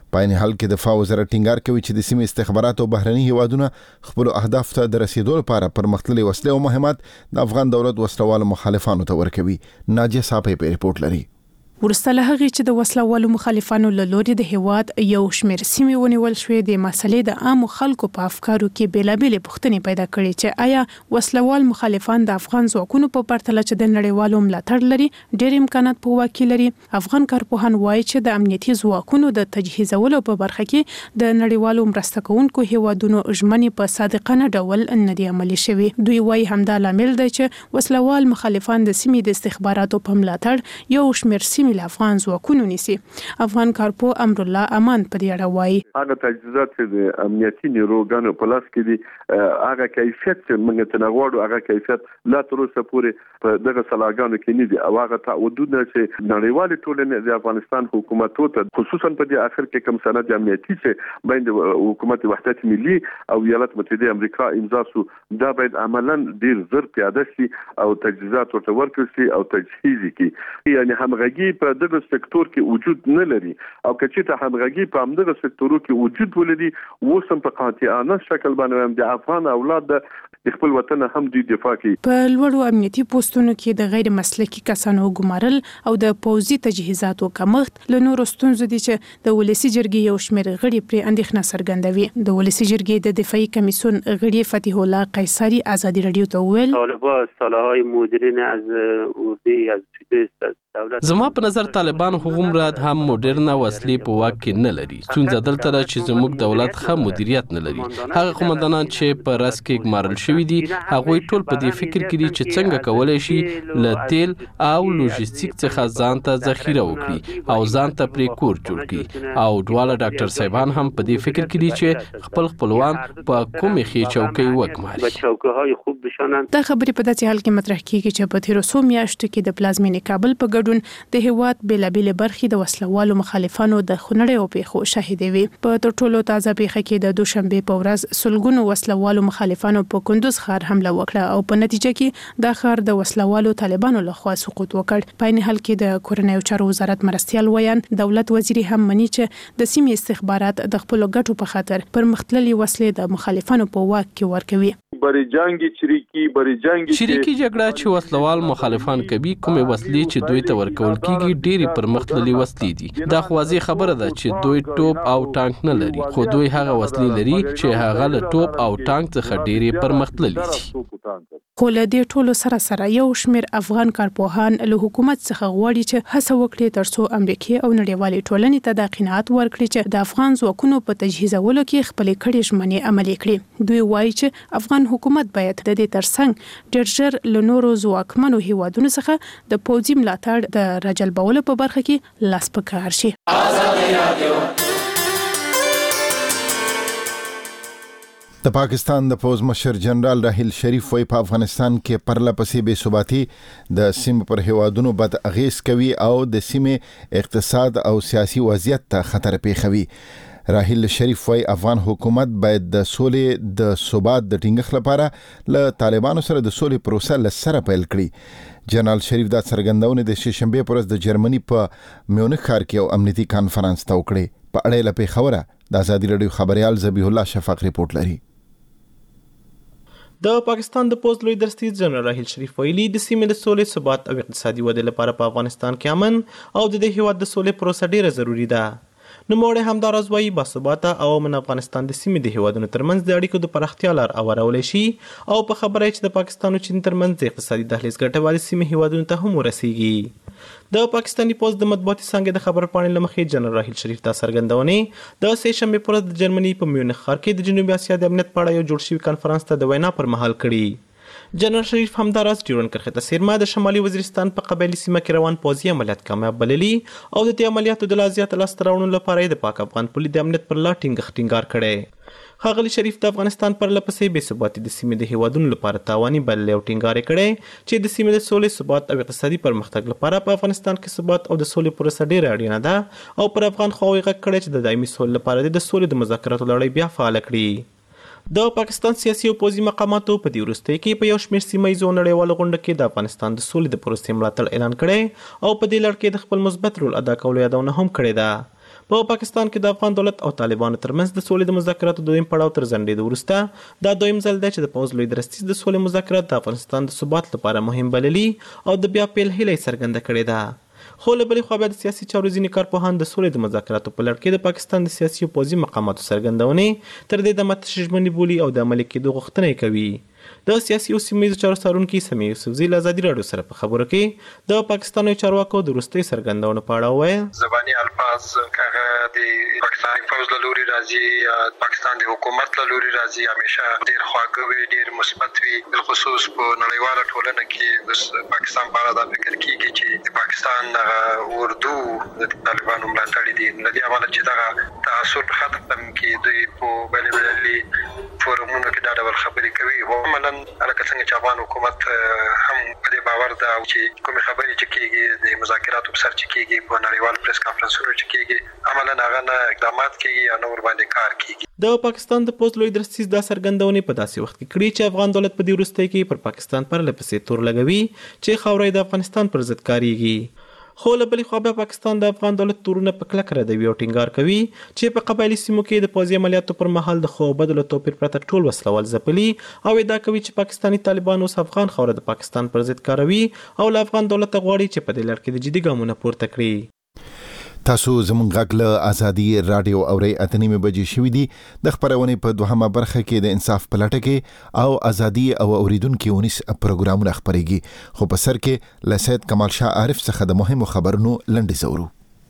په عین حال کې دفاع وزارت ټینګار کوي چې د سیمې استخبارات او بهرني هیوادونه خپل اهداف ته د رسیدو لپاره پرمختللي وسلې او مهمات د افغان دولت وسلوال مخالفانو ته ورکوي. ناجیه صاحب په ریپورت لري. ورسته له هغې چې د وسلوالو مخالفانو له لوري د هیواد یو شمېر سیمې ونیول شوې، د مسلې د عامو خلکو په افکارو کې بېلابېلې پوښتنې پیدا کړې چې آیا وسلوال مخالفان د افغان ځواکونو په پرتله چې د نړیوالو ملاتړ لري ډېر امکانات په واک کې لري. افغان کارپوهان وایي چې د امنیتي ځواکونو د تجهیزولو په برخه کې د نړیوالو مرسته کوونکو هیوادونو ژمنې په صادقانه ډول نه دي عملي شوي. دوی وایي همدا لامل دی چې وسلوال مخالفان د سیمې د استخباراتو په ملاتړ یو شمېر سیمې له افغان ځواکونو نیسي. افغان کارپو امرالله امان په دې اړه وایي هغه تجهیزات چې د امنیتي نیروګانو په لاس کې دي هغه کیفیت چې موږ ته غواړو هغه کیفیت لا تر اوسه پورې په دغه سلاګانو کې نه دي او هغه تعهدونه چې نړیوال ټولنې د افغانستان حکومت ته خصوصا په دې اخر کې کوم سند امنیتي چې بین حکومت وحدت ملي او ایالات متحده امریکا امضا شو دا باید عملاً ډیر زر پیاده شي او تجهیزات ورته ورکړل شي او تجهیز کړي. یعنی همغږي په دغه سکتور کې وجود نه لري او کچې ته همغږي په همدغه سکتورو کې وجود ولري وسم په قاطعانه شکل باندې د افغان اولاد د خپل وطن هم دوی دفاع کوي. په لوړو امنیتي پوسټونو کې د غیر مسلکي کسانو ګمارل او د پوځي تجهیزاتو کمښت له نورو ستونزو دي چې د ولسی جرګې یو شمېر غړي پرې اندېښنه څرګندوي. د ولسی جرګې د دفاعي کمیسیون غړي فتح الله قیصری ازادي رادیو ته وویل طالبان صلاحای مدیرین از اردی از دولت زما په نظر طالبان هغومره هم مدرنه وسلې په واک کې نه لري. څنګه دلته را چې زموږ دولت ښه مدیریت نه لري. هغه قومندانان چې په رس کې ګمارل شوي دي هغوی ټول په دې فکر کې دي چې څنګه کولای شي له تیل او لوجستیک څخه ځان ته ذخیره وکړي او ځان ته پرې کور جوړ کړي. او دواړه ډاکټر صاحبان هم په دې فکر کې دي چې خپل خپلوان په کومې خې چوکۍ وګماري. به چوکۍ خوب بشانن. دا خبرې په داسې حال کې مطرح کیږي چې په تیرو څو میاشتو کې د پلازمینې کابل په ګډون د هیواد بېلابېلې برخې د وسلوالو مخالفانو د خونړیو پیښو شاهدې وي. په تر ټولو تازه پیښه کې د دوشنبې په ورځ سلګونو وسلوالو مخالفانو په کندوز ښار حمله وکړه او په نتیجه کې دا ښار د وسلوالو طالبانو لخوا سقوط وکړ. په عین حال کې د کورنیو چارو وزارت مرستیال ویان دولت وزیر هم مني چې د سیمې استخبارات د خپل ګټو په خاطر پرمختللي وسلې د مخالفانو په واک کې ورکوي. بری جنگي چریکي بری جنگي چریکي جګړه چې وسلوال مخالفان کوي کومې وسلې چې دوی ته ورکول کیږي ډېری پرمختللي وسلې دي. دا خو واضح خبره ده چې دوی ټوپ او ټانک نه لري خو دوی هغه وسلې لري چې هغه له ټوپ او ټانک څخه ډېری پرمختللي دي. خو له دې ټولو سره سره یو شمېر افغان کارپوهان له حکومت څخه غواړي چې هڅه وکړي ترڅو امریکای او نړیوالې ټولنې ته د قناعت ورکړي چې د افغان ځواکونو په تجهیزولو کې خپلې کړې ژمنې عملي کړي. دوی وایي چې افغان حکومت باید د دې ترڅنګ ډېر ژر له نورو ځواکمنو هیوادونو څخه د پوځي ملاتړ د راجلبولو په برخه کې لاس په کار شي. د پاکستان د پوز مشر جنرال راحیل شریف وایي په افغانستان کې پرله پسې بې ثباتي د سیمې پر هیوادونو بد اغیز کوي او د سیمې اقتصاد او سیاسي وضعیت ته خطر پیښوي. راحیل شریف وایي افغان حکومت باید د سولې د ثبات د ټینګښت لپاره له طالبانو سره د سولې پروسه له سره پیل کړي. جنرال شریف دا څرګندونه د شنبې پر ورځ د جرمني په میونخ ښار کې یو امنیتي کانفرنس ته وکړه. په اړه له پیښوره د آزادي رادیو خبريال ذبیح الله شفاق ریپورت لري. د پاکستان د پوز لوی درستیز جنرال راحیل شریف ویلي د سیمې د سولې ثبات او اقتصادي ودې لپاره په افغانستان کې امن او د دې هیواد د سولې پروسه ډیره ضروری ده. نوموړی همداراز وایي باثباته او امن افغانستان د سیمې د هیوادونو ترمنځ د اړیکو د پراختیا لار هوارولی شي او په خبره چې د پاکستان او چین ترمنځ د اقتصادي دهلیز ګټورې سیمې هیوادونو ته هم ورسیږي. د پاکستاني پوز د مطبوعاتي څانګې د خبرپاڼې له مخې جنرال راحیل شریف دا څرګندونې د سه شنبې پر ورځ د جرمني په میونخ ښار کې د جنوبي اسیا د امنیت په اړه یو جوړ شوي کنفرانس ته د وینا پر مهال کړي. جنرال شریف همداراز ډیورنډ کرښې ته څیرمه د شمالي وزیرستان په قبایلي سیمه کې روان پوځي عملیات کامیاب بللي او د دې عملیاتو د لا زیاته لاسته راوړنو لپاره یې د پاک افغان پولي د امنیت پر لا ټینګښت ټینګار کړی. ښاغلي شریف د افغانستان پر لپسې بې ثباتي د سیمې د هیوادونو لپاره تاواني بللی او ټینګار یې کړی چې د سیمې د سولې ثبات او اقتصادي پرمختګ لپاره په افغانستان کې ثبات او د سولې پروسه ډېره اړینه ده او پر افغان خواوې غږ کړی چې د دایمي سولې لپاره د سولې د مذاکراتو لړۍ بیا فعاله کړي. د پاکستان سیاسي او پوځي مقاماتو په دې وروستیو کې په یو شمېر سیمه ییزو نړیوالو غونډو کې د افغانستان د سولې د پروسې ملاتړ اعلان کړی او په دې لړ کې د خپل مثبت رول ادا کولو یادونه هم کړې ده. په پاکستان کې د افغان دولت او طالبانو ترمنځ د سولې د مذاکراتو دویم پړاو تر ځنډېدو وروسته دا دویم ځل دی چې د پوځ لوی درستیز د سولې مذاکرات د افغانستان د ثبات لپاره مهم بللي او د بیا پیل هیله څرګنده کړې ده. خو له بلې خوا بیا د سیاسي چارو ځینې کارپوهان د سولې د مذاکراتو په لړ کې د پاکستان د سیاسي او پوځي مقاماتو څرګندونې تر دې دمه تشې ژمنې بولي او د عملي کېدو غوښتنه یې کوي. د سیاسي او سیمه ییزو چارو څارونکي سمیع یوسفزي له ازادي راډیو سره په خبرو کې د پاکستاني چارواکو د وروستۍ څرګندونو په اړه وویل: زباني الفاظ هغه د پاکستان فوج له لوري راځي، پاکستان د حکومت له لوري راځي، همیشه ډېر خواږه وي، ډېر مثبت وي. بالخصوص په نړیواله ټولنه کې د پاکستان په اړه دا فکر کېږي چې د پاکستان هغه اردو د طالبانو ملاتړي دي. له دې امله چې دغه تعصب ختم کړي، دوی په بین المللي فورمونو کې دا ډول خبرې کوي. عملاً لکه څنګه چې افغان حکومت هم په دې باور ده چې کومې خبرې چې کېږي د مذاکراتو په سر چې کېږي په نړیوال پریس کانفرنسونو چې کېږي عملاً هغه نه اقدامات کېږي یا نه ورباندې کار کېږي. د پاکستان د پوځ لوی درستیز دا څرګندونې په داسې وخت کې کړي چې افغان دولت په دې وروستۍ کې پر پاکستان پرله پسې تور لګوي چې خاوره د افغانستان پر ضد کاریږي. خو له بلې خوا بیا پاکستان د افغان دولت تورونه په کلکه ردوي او ټینګار کوي چې په قبایلي سیمو کې د پوځي عملیاتو پر مهال د خو بدلو توپیر پرته ټول وسلوال ځپلي او ادعا کوي چې پاکستاني طالبان اوس افغان خاوره د پاکستان پر ضد کاروي او له افغان دولت غواړي چې په دې لړ کې د جدي ګامونه پورته کړي. تاسو زموږ غږ له ازادي راډیو اورئ. اته نیمې بجې شوې دي. د خبرونې په دوهمه برخه کې د انصاف په لټه کې او ازادي او اوریدونکو ونیس پروګرامونه خبرېږي، خو په سر کې له سید کمال شاه عارف څخه د مهمو خبرونو لنډیز اورو.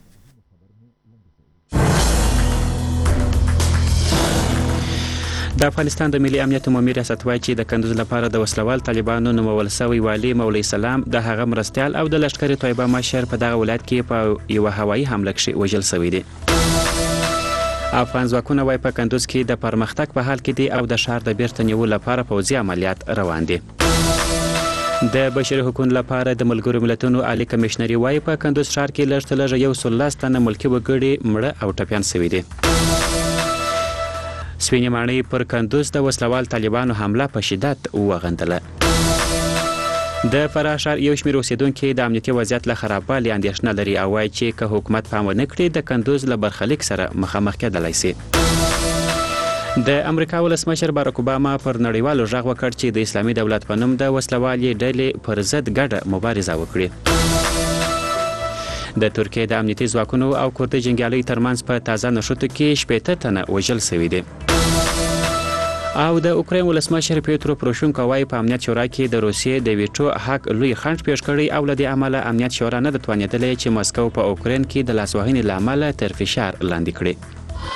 د افغانستان د ملي امنیت عمومي ریاست وایي چې د کندوز لپاره د وسلوال طالبانو نومول شوی والي مولوي سلام د هغه مرستیال او د لشکري طیبه مشر په دغه ولایت کې په یو هوایي حمله کې وژل شوی دی. افغان ځواکونه وایي په کندوز کې د پرمختګ په حال کې دي او د ښار د بیرته نیولو لپاره پوځي عملیات روان دي. د بشري حقوقو لپاره د ملګرو ملتونو عالی کمشنري وایي په کندوز ښار کې لږ تر لږه یو سل لس تنه ملکي وګړي مړه او ټپیان شوي دي. سپینې ماڼۍ پر کندوز د وسلوال طالبانو حمله په شدت وغندله. د فراه ښار یو شمېر اوسېدونکي د امنیتي وضعیت له خرابوالي اندېښنه لري او وایي چې که حکومت پام ونه کړي د کندوز له برخلیک سره مخامخ کېدلی شي. د امریکا ولسمشر باراک اوباما پر نړیوالو غږ وکړ چې د اسلامي دولت په نوم د وسلوالې ډلې پر ضد ګډه مبارزه وکړي. د ترکیې د امنیتي ځواکونو او کردي جنګیالیو ترمنځ په تازه نښتو کې شپېته تنه وژل شوي دي. او د اوکراین ولسمشر پیترو پروشونکو وایي په امنیت شورا کې د روسیې د ویټو حق لوی خنډ پیښ کړی او له دې امله امنیت شورا نه ده توانېدلی چې مسکو په اوکراین کې د لاسوهنې له امله تر فشار لاندې کړي.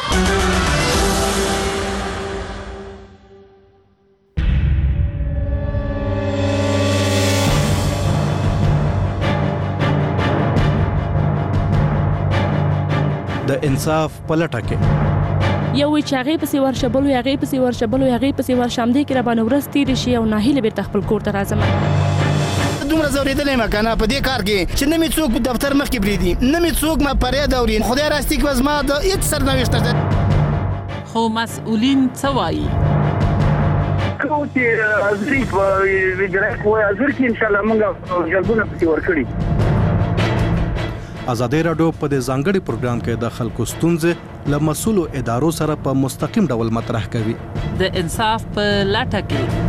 د انصاف په لټه کې یو چې هغه پسې ورشبلو هغه پسې ورشبلو هغه پسې ورشم دي کې را باندې ورستي رشي او ناهیله بیرته خپل کور ته راځم. دومره زوریدلې مکانه په دې کار کې چې نه می څوک په دفتر مخ کې بریدي، نه می څوک ما پرې دوري. خدای راستي کې وزما د هیڅ سرنوشت ده. خو مسؤلین څه وایي؟ کوم چې ازري په ویډرا کوی ازر کې ان شاء الله موږ جلبونه پسې ورکړي. ازادي راډیو په دې ځانګړي پروګرام کې د خلکو ستونزې له مسؤلو ادارو سره په مستقیم ډول مطرح کوي. د انصاف په لټه کې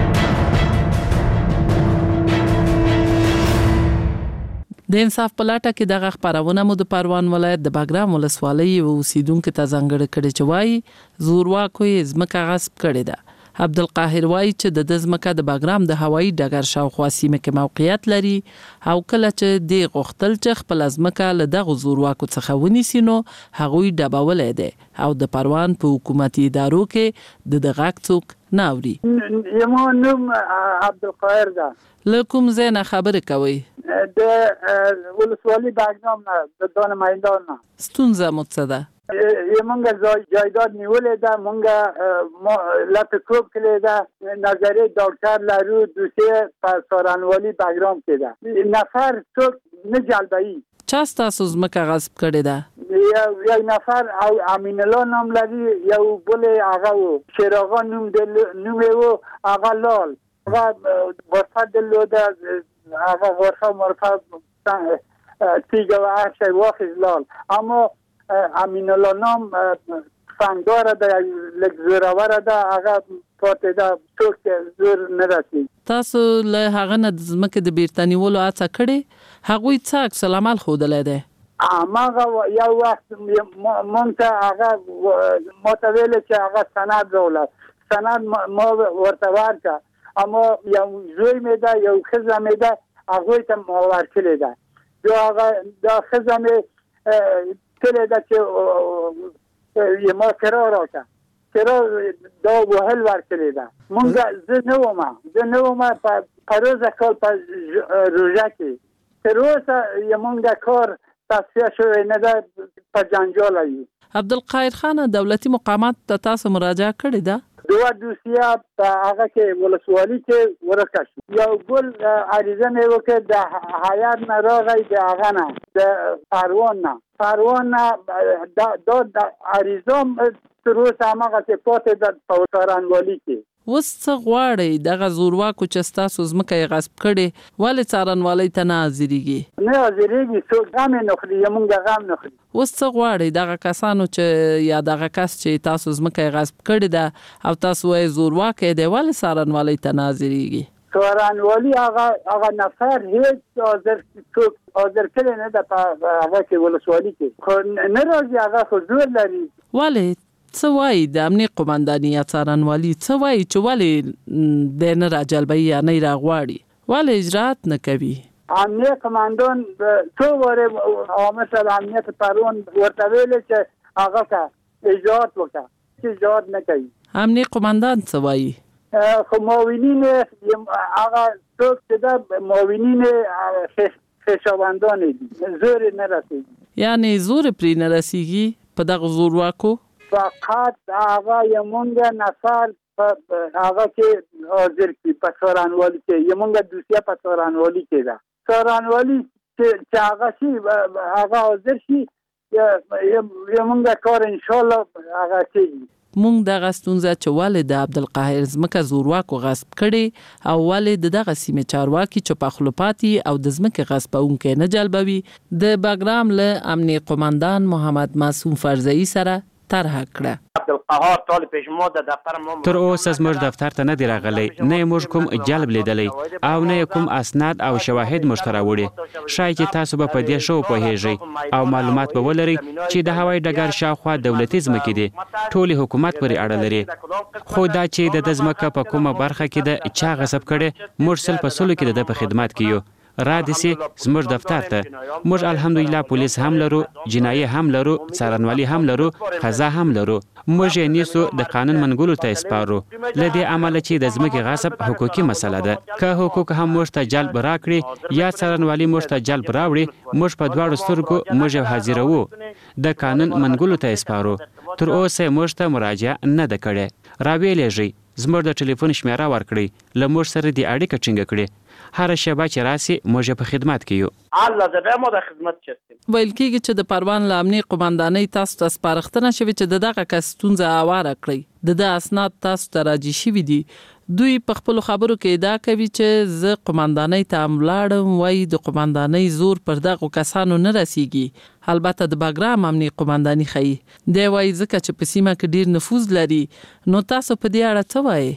د انصاف په لټه کې دغه خبرونه مو د پروان ولایت د باګرام ولسوالۍ اوسیدونکو ته ځانګړي کړي چې وایي زورواکو یې ځمکه غصب کړې ده. عبدالقاهر وایي چې د ځمکه د باګرام د هوایي ډګر شاوخوا سیمه کې موقعیت لري او کله چې د غختل چې خپل ځمکه له دغه زورواکو څخه ونیسي نو هغوی ډبولې ده او د پروان په حکومتي ادارو کې د دغه څوک ناوري. یمو نوم عبدالقاهر ده. له کوم ځای نه خبرې کوئ؟ د ولسوالۍ باګرام نه، د دانه میدان نه. ستونزه مو څه ده؟ یمونگا جایداد نیوله ده، مونگا لپکوب کلی ده، نظری دکتر لارو دوسیه سارنوالی باگرام که ده. نفر تو نجلبهی چه ستاسو زمکه غصب کرده ده؟ یو نفر او امین الله نام لري، یو بل آقا و شیراغا نوم دل نومه و آقا لال آقا ورفت دلو ده، آقا ورفت مرفت تیگه و عرشه واخیز لال. اما امین الله نام فنگدار ده لږ زورور ده هغه پاتې ده څوک زور نه رسي. تاسو له هغه نه د ځمکې د بیرته نیولو هڅه کړې هغوی څه عکس العمل ښودلی دی؟ هماغه یو وخت مونږ ته هغه ما ته ویل چې هغه سند راوړه، سند ما ورته ورکړه، اما یو زوی مې ده یو ښځه مې ده هغوی ته ما ورکړې ده. بیا هغه دا ښځه مې کړې ده چې ما کرا راکړه، کرا دا وهل ورکړې ده. مونږ زه نه وم زه نه وم په روزه کال په روژه کې تر اوسه یمونږ کار تصفیه شوی نه ده، په جنجال یو. عبدالقاهر خان دولتي مقامات ته تاسو مراجعه کړې ده؟ دوه دوسیه په هغه کې ولسوالي کې ورکه شو. یو ګل عریضه مې وکړه د هیات نه راغی د هغه نه د پروان نه پروان نه دا د عریضه تر اوسه هماغسې پاتې ده په څارنوالي کې. اوس څه غواړئ دغه زورواکو چې ستاسو ځمکه یې غصب کړې ولې څارنوالۍ ته نه حاضرېږي؟ نه حاضرېږي، څوک غم یې نه خوري، زموږ غم نه خوري. اوس څه غواړئ دغه کسانو چې یا دغه کس چې تاسو ځمکه یې غصب کړې ده او تاسو وایئ زورواکی دی ولې څارنوالۍ ته نه حاضرېږي؟ څارنوالي هغه هغه نفر هېڅ حاضر څوک حاضر کړی نه ده په هغه کې ولسوالي کې، خو نه راځي، هغه خو زور لري. ولې څه وایي د امنیه قمنداني یا څارنوالي څه وایي چې ولې دی نه راجلبوي یا نه یې راغواړي، ولې اجرات نه کوي؟ امنیه قمندان څو وارې عامه صاحب امنیت پرون ورته ویلې چې هغه ته اجرات وکړه چې اجرات نه کوي. امنیه قمندان څه وایي؟ خو معاونین هغه څوک چې ده معاونین خویشاوندان دي، زور نه رسېږي. یعنې زور پرې نه رسېږي په دغه زورواکو؟ فقط هغه یمونږ نفر په هغه کې حاضر کی په څارنوالي کې، یمونږ دوسیه په څارنوالي کې ده. څارنوالي چې هغه شي هغه حاضر شي یمونږ کار ان شاء الله هغه کېږي. مونږ دغه ستونزه چې ولې د عبدالقاهر ځمکه زورواکو غصب کړي او ولې د دغه سیمې چارواکي چپاخلوپاتي او د ځمکې غصبونکي نه جلبوي د باګرام له امنیه قمندان محمد معصوم فرزئی سره طرح کړه. تر اوسه زموږ دفتر ته نه دی راغلی، نه یې موږ کوم جلب لیدلی او نه یې کوم اسناد او شواهد موږ ته راوړي. ښایي چې تاسو به په دې ښه وپوهیږئ او معلومات به ولرئ چې د هوایي ډګر شاوخوا دولتي ځمکې دي، ټولې حکومت پورې اړه لري. خو دا چې د ده ځمکه په کومه برخه کې ده چا غصب کړې، موږ سل په سلو کې د ده په خدمت کې یو. را دي سي زموږ دفتر ته موږ الحمدلله پولیس هم لرو، جنایي هم لرو، څارنوالي هم لرو، قضا هم لرو. موږ یې نیسو د قانون منګولو ته سپارو. له دې امله چې د ځمکې غصب حقوقي مسله ده، که حقوق هم موږ ته جلب راکړي یا څارنوالي موږ ته جلب راوړي، موږ په دواړو سترګو موږ حاضروو، د قانون منګولو ته سپارو. تر اوسه موږ ته مراجعه نه ده کړې. راویلېږئ زموږ د ټلیفون شمیره ورکړئ، له موږ سره دې اړیکه ټینګه کړي. هر شیبه چې راسي موږ په خدمت کې یو. الله دې مو د خدمت چستیم. ویل کېږي چې د پروان له امنیه قمندانۍ تاسو ته سپارښتنه شوې چې د دغه کس ستونزه هواره کړئ. د ده اسناد تاسو ته راجع شوي دي. دوی په خپلو خبرو کې ادعا کوي چې زه قمندانۍ ته هم لاړم، وایي د قمندانۍ زور پر دغو کسانو نه رسیږي. البته د باګرام امنیه قمنداني ښیي. دی وایي ځکه چې په سیمه کې ډیر نفوذ لري. نو تاسو په دې اړه څه وایئ؟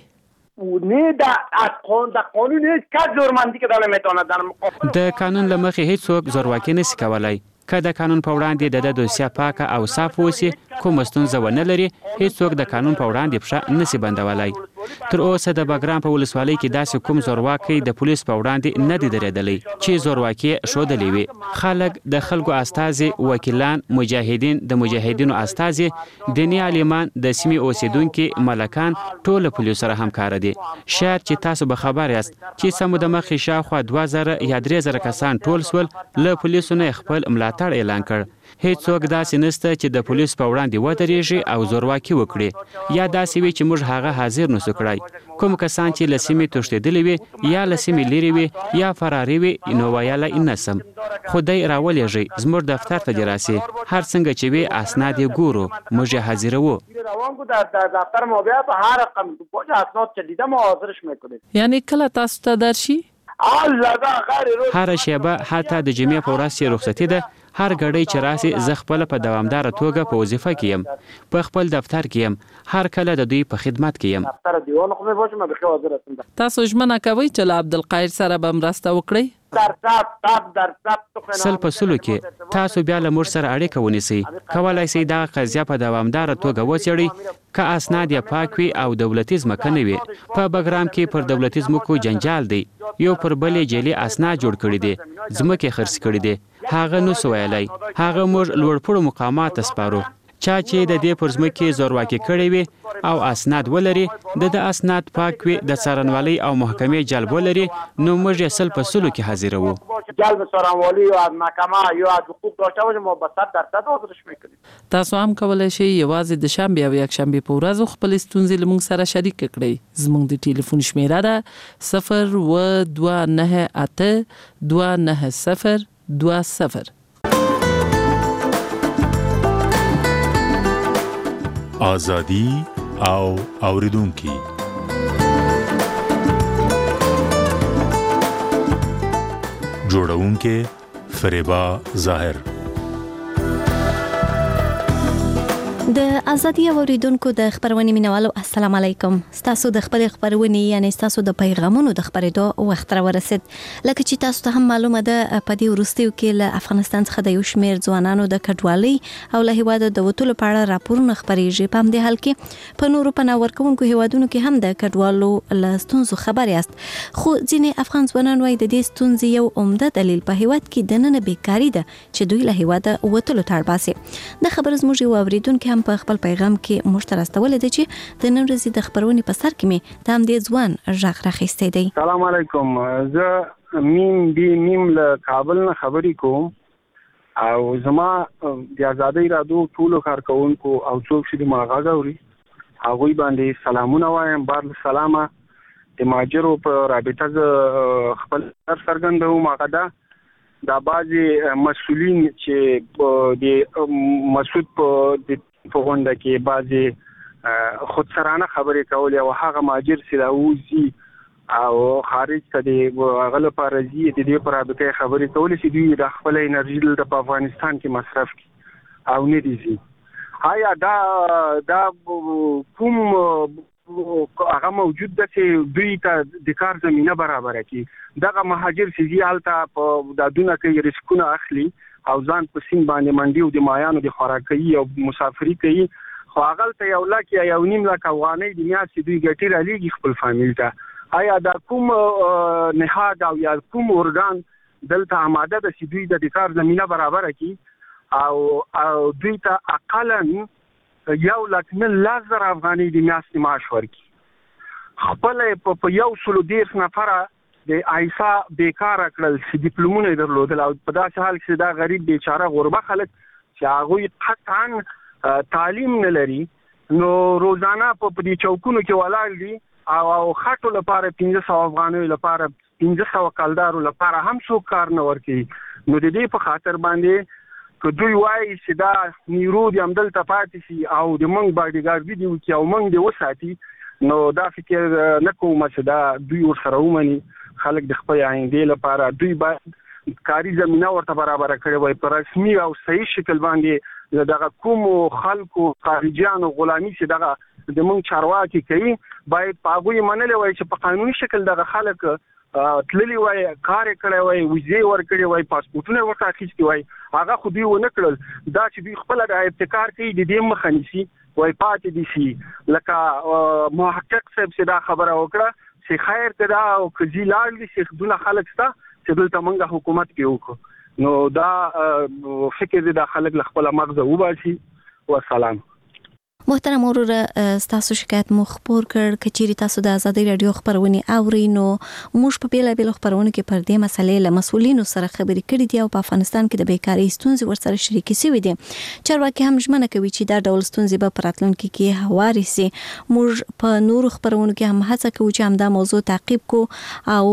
نه د قانون د قانون هیڅ کس زورمندي کې دونه میتونه در د قانون له مخې هیڅوک زورواکي نشي کولای. که د قانون په وړاندې د د دوسیه پاکه او صاف اوسي، کوم ستونزه ونه لري، هیڅوک د قانون په وړاندې پښه نشي بندولای. تر اوسه د باګرام په ولسوالۍ کې داسې کوم زورواکي د پولیس په وړاندې نه دی درېدلی چې زورواکي ښودلې وي. خلک د خلکو استازي، وکیلان، مجاهدین، د مجاهدینو استازي، دیني عالمان، د سیمې اوسیدونکي، ملکان ټول پولیس سره همکار دي. شاید چې تاسو به خبر یاست چې سمو د مخې شاوخوا دوه زره یا درې زره کسان ټول سول، له پولیسو نه خپل ملاتړ اعلان کړ. هیڅوک داسې نشته چې د پولیس په وړاندې ودرېږي او زورواکي وکړي یا داسې وي چې موږ هغه حاضر نسو کړای. کوم کسان چې له سیمې تښتېدلي وي یا له سیمې لرې وي یا فراري وي، نو ویلی نسم، خو دی راولېږئ زموږ دفتر ته دې راسي. هر څنګه چې وي اسناد یې ګورو، موږ یې حاضروو. یعنی کله تاسو ته درشي؟ هر شیبه، حتی د جمعې په ورځ چې رخصتي ده، هر غړی چې راسي زه خپل په دوامدار توګه په وظیفه کې یم، په خپل دفتر کې یم، هر کله د دوی په خدمت کې یم. تاسو ژمنه کوئ چې له عبدالقاهر سره به مرسته وکړئ؟ سل په سلو کې تاسو بیا له موږ سره اړیکه ونیسئ، کولای شئ دا قضیه په دوامدار توګه وڅېړئ. که اسناد یې پاک وي او دولتي ځمکه نه وي، په بګرام کې پر دولتي ځمکو جنجال دی، یو پر بل یې جعلي اسناد جوړ کړي دي، ځمکې خرڅ کړي دي، هغه نو سو ویلی، هغه موږ لوړپوړو مقامات ته سپارو. چا چې د دې پر ځمکې زورواکي کړې وي او اسناد ولري، د د اسناد پاک وي، د څارنوالۍ او محکمې جلب ولري، نو موږ یې سل په سلو کې حاضروو. جلب څارنوالۍ او از محکمه یا از حقوق داشته باشیم ما به صد درصد حاضرش میکنیم. تاسو هم کولی شئ یوازې د شنبې او یکشنبې په ورځو خپل ستونزې له موږ سره شریک کړئ. زموږ د ټلیفون شمیره ده صفر و دوه نهه اته دوه نهه صفر دوه صفر. آزادی او اوریدونکي. جوړونکي فریبا ظاهر. د ازادي اوریدونکو د خبرونې مینوالو السلام علیکم. تاسو د خبرې خبرونې یعنی تاسو د پیغامونو د خبرېدو وخت را ورسید. لکه چې تاسو ته هم معلومه ده په دې وروستیو کې له افغانستان څخه د یو شمېر ځوانانو د کډوالۍ او له هیواده د وتلو په اړه راپورونه خپرېږي. په همدې حال کې په نورو پناه ورکوونکو هیوادونو کې هم د کډوالو له ستونزو خبر یاست، خو ځینې افغان ځوانان وایي د دې ستونزې یو عمده دلیل په هیواد کې دننه بیکاري ده چې دوی له هیواده وتلو ته اړ باسي. د خبر زموږ یو اوریدونکي هم په خپل پیغام کې موږ ته راستولی دی چې د نن ورځې د خبرونې په سر کې مې د همدې ځوان غږ راخیستی دی. سلام علیکم، زه میم بی میم له کابل نه خبرې کوم او زما د ازادۍ رادیو ټولو کارکوونکو او څوک چې ما غږ اوري هغوی باندې سلامونه وایم. بار سلامه د ماجرو په رابطه ز خپل څرګندوم. هغه ده دا بعضې مسؤلین چې د مسعود په په غونډه کې بعضې خودسرانه خبرې کولې او هغه ماجر چې راوځي او خارج ته د هغه لپاره ځي د دې په رابطه خبرې کولې چې دوی د خپل انرژي دلته په افغانستان کې مصرف کړي او نه دي ځي. آیا دا دا کوم هغه موجود ده چې دوی ته د کار زمینه برابره کړي؟ دغه مهاجر چې ځي هلته په دادونه کوي، ریسکونه اخلي او ځان په سین باندې منډي او د مایانو د خوراکي او مسافري کوي، خو هغلته یو لک یا یو نیم لک افغانۍ د میاشت چې دوی ګټې رالیږي خپل فامیل ته. آیا دا کوم نهاد او یا کوم ارګان دلته آماده ده چې دوی د کار زمینه برابره کړي او او دوی ته اقلا یو لک نه لس زره افغانۍ د میاشت معاش ورکړي؟ خپل په یو سلو دېرش نفره د ایسا بیکاره کړل چې ډیپلومونه یې درلودل او په داسې حال کې دا غریب بیچاره غربه خلک چې هغوی قطعا تعلیم نه لري، نو روزانه په دې چوکونو کې ولاړ دي او او خټو لپاره پنځه سوه افغانیو لپاره پنځه سوه کلدارو لپاره هم څوک کار نه ورکوي. نو د دې په خاطر باندې که دوی وایي چې دا نیرو دې همدلته پاتې شي او د موږ باډیګارډي دې وکړي او موږ دې وساتي، نو دا فکر نه کوم چې دا دوی ورسره ومني. خلک د خپل آینده لپاره دوی باید کاری زمینه ورته برابر کړي وای په رسمي او صحیح شکل باندې دغه کوم خلکو خارجيانو غلامي چې دغه د مونږ چارواکي کوي باید په هغوی منلې وای چې په قانوني شکل دغه خلک تللی وای، کار کړی وای، ویزې ورکړي وای، پاسپورتونه ورته اخیستي وای، هغه خو دوی ونه کړل. دا چې دوی خپل د ابتکار کوي د دې مخه نیسي وای پاتې دي شي. لکه محقق صاحب چې دا خبره وکړه چې خیر کدا او کزي لاړ دي چې دونه خلک ستا چې دلته موږ حکومت کې وکړو، نو دا فکر دې د خلک له خپل مغزه وباسي. والسلام. محترم وروره، تاسو شکایت مو خبر کړ کچېری تاسو د ازادي رادیو خبرونه اوري، نو موږ په بیل بیل خبرونه کې پر دې مسلې له مسؤلینو سره خبرې کړې دي او په افغانستان کې د بیکاری ستونزې ورسره شریکې شوې دي. چارواکي هم ژمنه کوي چې دا ډول ستونزې به په راتلونکي کې هوارې شي. موږ په نورو خبرونو کې هم هڅه کوو چې همدا موضوع تعقیب کو او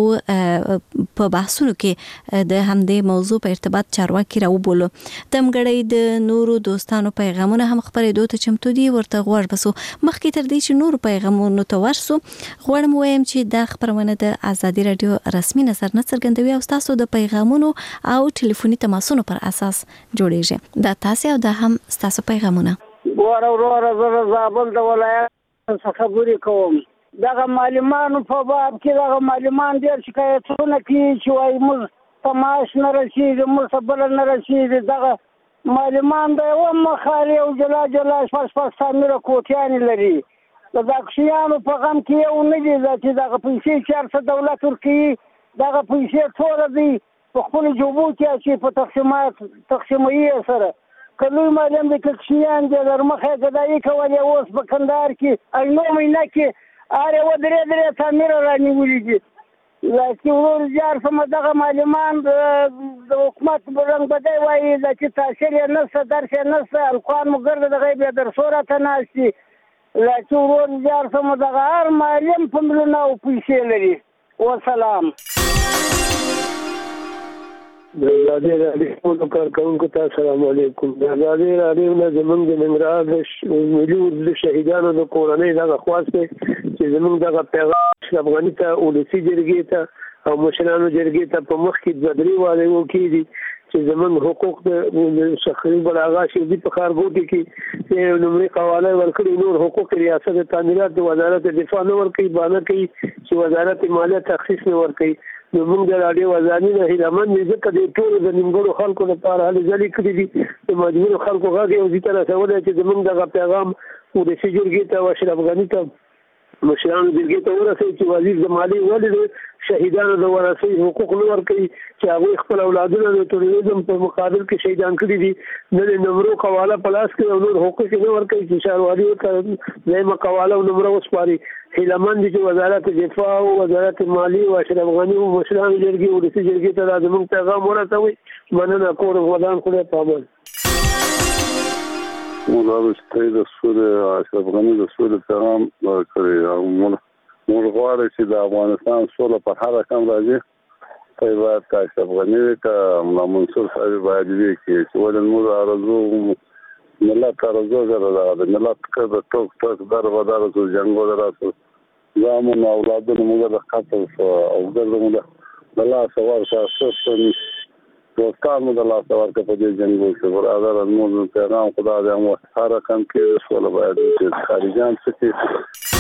په بحثونو کې د همدې موضوع په ارتباط چارواکي راوبولو. تمګړی د نورو دوستانو پیغامونه هم خبرې دوه چمتو دي. ورته غوړ بسو. مخکې تر دې چې نور پیغامونو ته ورسو غواړم وایم چې دا خبرونه د آزادي رادیو رسمي نظر نه څرګندوي او تاسو د پیغامونو او ټلیفوني تماسونو پر اساس جوړیږي. دا تاسو او دا هم تاسو پیغامونه ور ورور زره زابل د ولایت څخه خبرې کوم. دغه معلوماتو په باب کې دغه معلومات ډېر شکایتونه کوي چې وايي موږ تماش نه رسیږي، موږ سبل نه رسیږي. دغه معلومات د یو مخالي او جلا جلا شپږ شپږ سامره کوټیان لري. د داکشیانو په غم کې یو نه دي چې دغه پیسې چارڅه دولت ورکوي، دغه پیسې ټول دي په خپل جوبو کې چې په تقسیمات تقسیموي سره کلوی معلم د کښیان د درمخه غدای کولې اوس په کندهار کې اينو مینه کې اره و درې درې تعمیر رانیولې دي. لکه ورور جار سم دغه معلومان د حکومت برنګ بدای وایي چې تاثیر یې نشته، درس یې نشته، القان مګرد دغه به در صورت ناشتي. لکه ورور جار سم دغه هر معلم په ملونه او پیسې لري. والسلام. د آزادي راډیو د کارکونکو ته السلام علیکم. د آزادي راډیو نه زمونږ د ننګرهار د ملي د شهیدانو د کورنۍ دغه خواست دی چې زمونږ دغه پیغام افغاني ته ولسي جرګې ته او مشرانو جرګې ته په مخ کې د درې واده وکړي چې زمونږ حقوق د شخصي بلاغا شدي په خارګوټي کې چې نومري قواله ورکړي، نور حقوق ریاست تعمیرات د وزارت دفاع نه ورکړي، باندې کوي چې وزارت مالیه تخصیص نه ورکړي. نو موږ د راډیو ازادي نه هیلمن دي ځکه د ټولو د نیمګړو خلکو لپاره هلې ځلې کړي دي د مجبور خلکو غږ یو ځای ته رسولی چې زموږ دغه پیغام ولسي جرګې ته او اشرف غني ته مشرانو جرګې ته ورسوي چې وزیر د مالیې ولې د شهیدانو د ورثې حقوق نه ورکوي چې هغوی خپل اولادونه د تروریزم په مقابل کې شهیدان کړي دي، نه د نمرو قواله په لاس کې او نور حقوق نه ورکوي چې ښاروالي ورته دویمه قواله او نمره وسپاري. هیلمن دي چې وزارت دفاع او وزارت مالیې او اشرف غني او مشرانو جرګې ولسي جرګې ته زموږ پیغام ورسوي. مننه. کور ودان خدای په امان. موږ د سولې اشرف غني د سولې پیغام ورکړی او موږ غواړو چې د افغانستان سوله په هر رقم راځي. په باید که اشرف غني وي که ملا منصور صاحب باید وي چې ولې موږ ارزو ملت ارزو سره د ملت که د ټوک ټوک در و در سو جنګو در سو زامن اولادونه موږ د قتل او ګرځو د لاسه ورکړه دوستان مو د لاسه ورکړه په دې جنګو کې برادر موږ پیغام خدا دې مو هر رقم کې سوله باید چې خارجان سکي.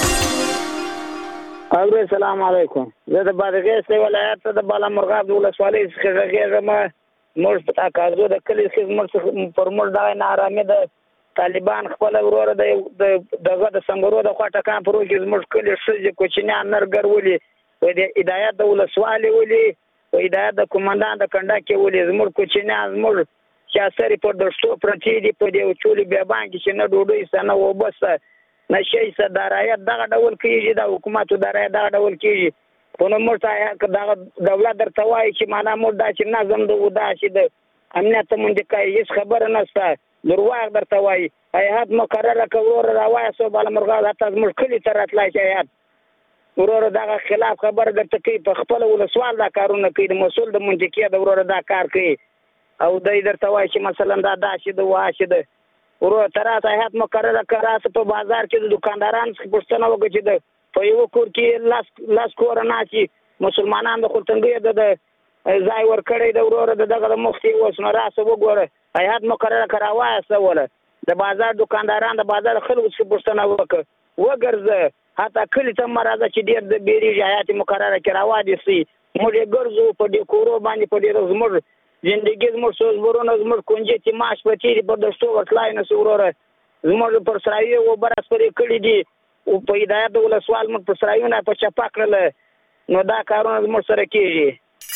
السلام علیکم. زه د بادغیس ولایت د بالا مرغاب د ولسوالۍ څخه غږیږم. موږ په تاکازو د کلی خدمت پر موږ د نارامي د طالبان خپل ورور د دغه د سنگرو د خواټه کان پرو کې موږ کلی شځ کوچنیان نرګر ولي و د هدایت د ولسوالۍ ولي و هدایت د کمانډان د کنډا کې ولي موږ کوچنیان موږ چې سری په دشتو پرتی دي په دې چولي به باندې چې نه ډوډۍ سنه و بس نشي صدارایت دغه ډول کیږي د حکومت دارایت دغه ډول کیږي. په نو مرته دا دولت درته وایي چې معنا مور دا چې نظم د ودا چې د امنیت منځکای هیڅ خبره نشته، درواغ درته وایي. هیات مقرره کور راوای سو بالا مرغا تاسو موږ کلی تر اتلای چې هیات ورور دغه خلاف خبره درته کوي، په خپل ولسوال دا کارونه کوي، د مسول د منځکای د ورور دا کار کوي او د درته وایي چې مثلا دا داسې د واشه د ورور تر هیات مقرره کراس په بازار کې د دکاندارانو څخه پوښتنه وکړي چې د په یو کور کې لاس لاس کور نه چې مسلمانان د خلتنګي د ځای ور کړی د ورور دغه د مفتي اوس نه راسه وګوره هیات مقرره کراوه سواله د بازار دکانداران د بازار خلکو څخه پوښتنه وکړه وګرځه حتی کلی ته مرزه چې ډیر د بیري هیات مقرره کراوه دي سي موږ ګرځو په دې کورو باندې په دې زموږ ژوندۍ زموږ سوز ورونه زموږ کنجې چې ماش پتی په دشتو ورتلای نه سوروره زموږ پر سرایي و برس پرې کړی دي او په هدایت د ولسوال موږ پر سرایونه په چپا کړل نو دا کارونه زموږ سره کیږي.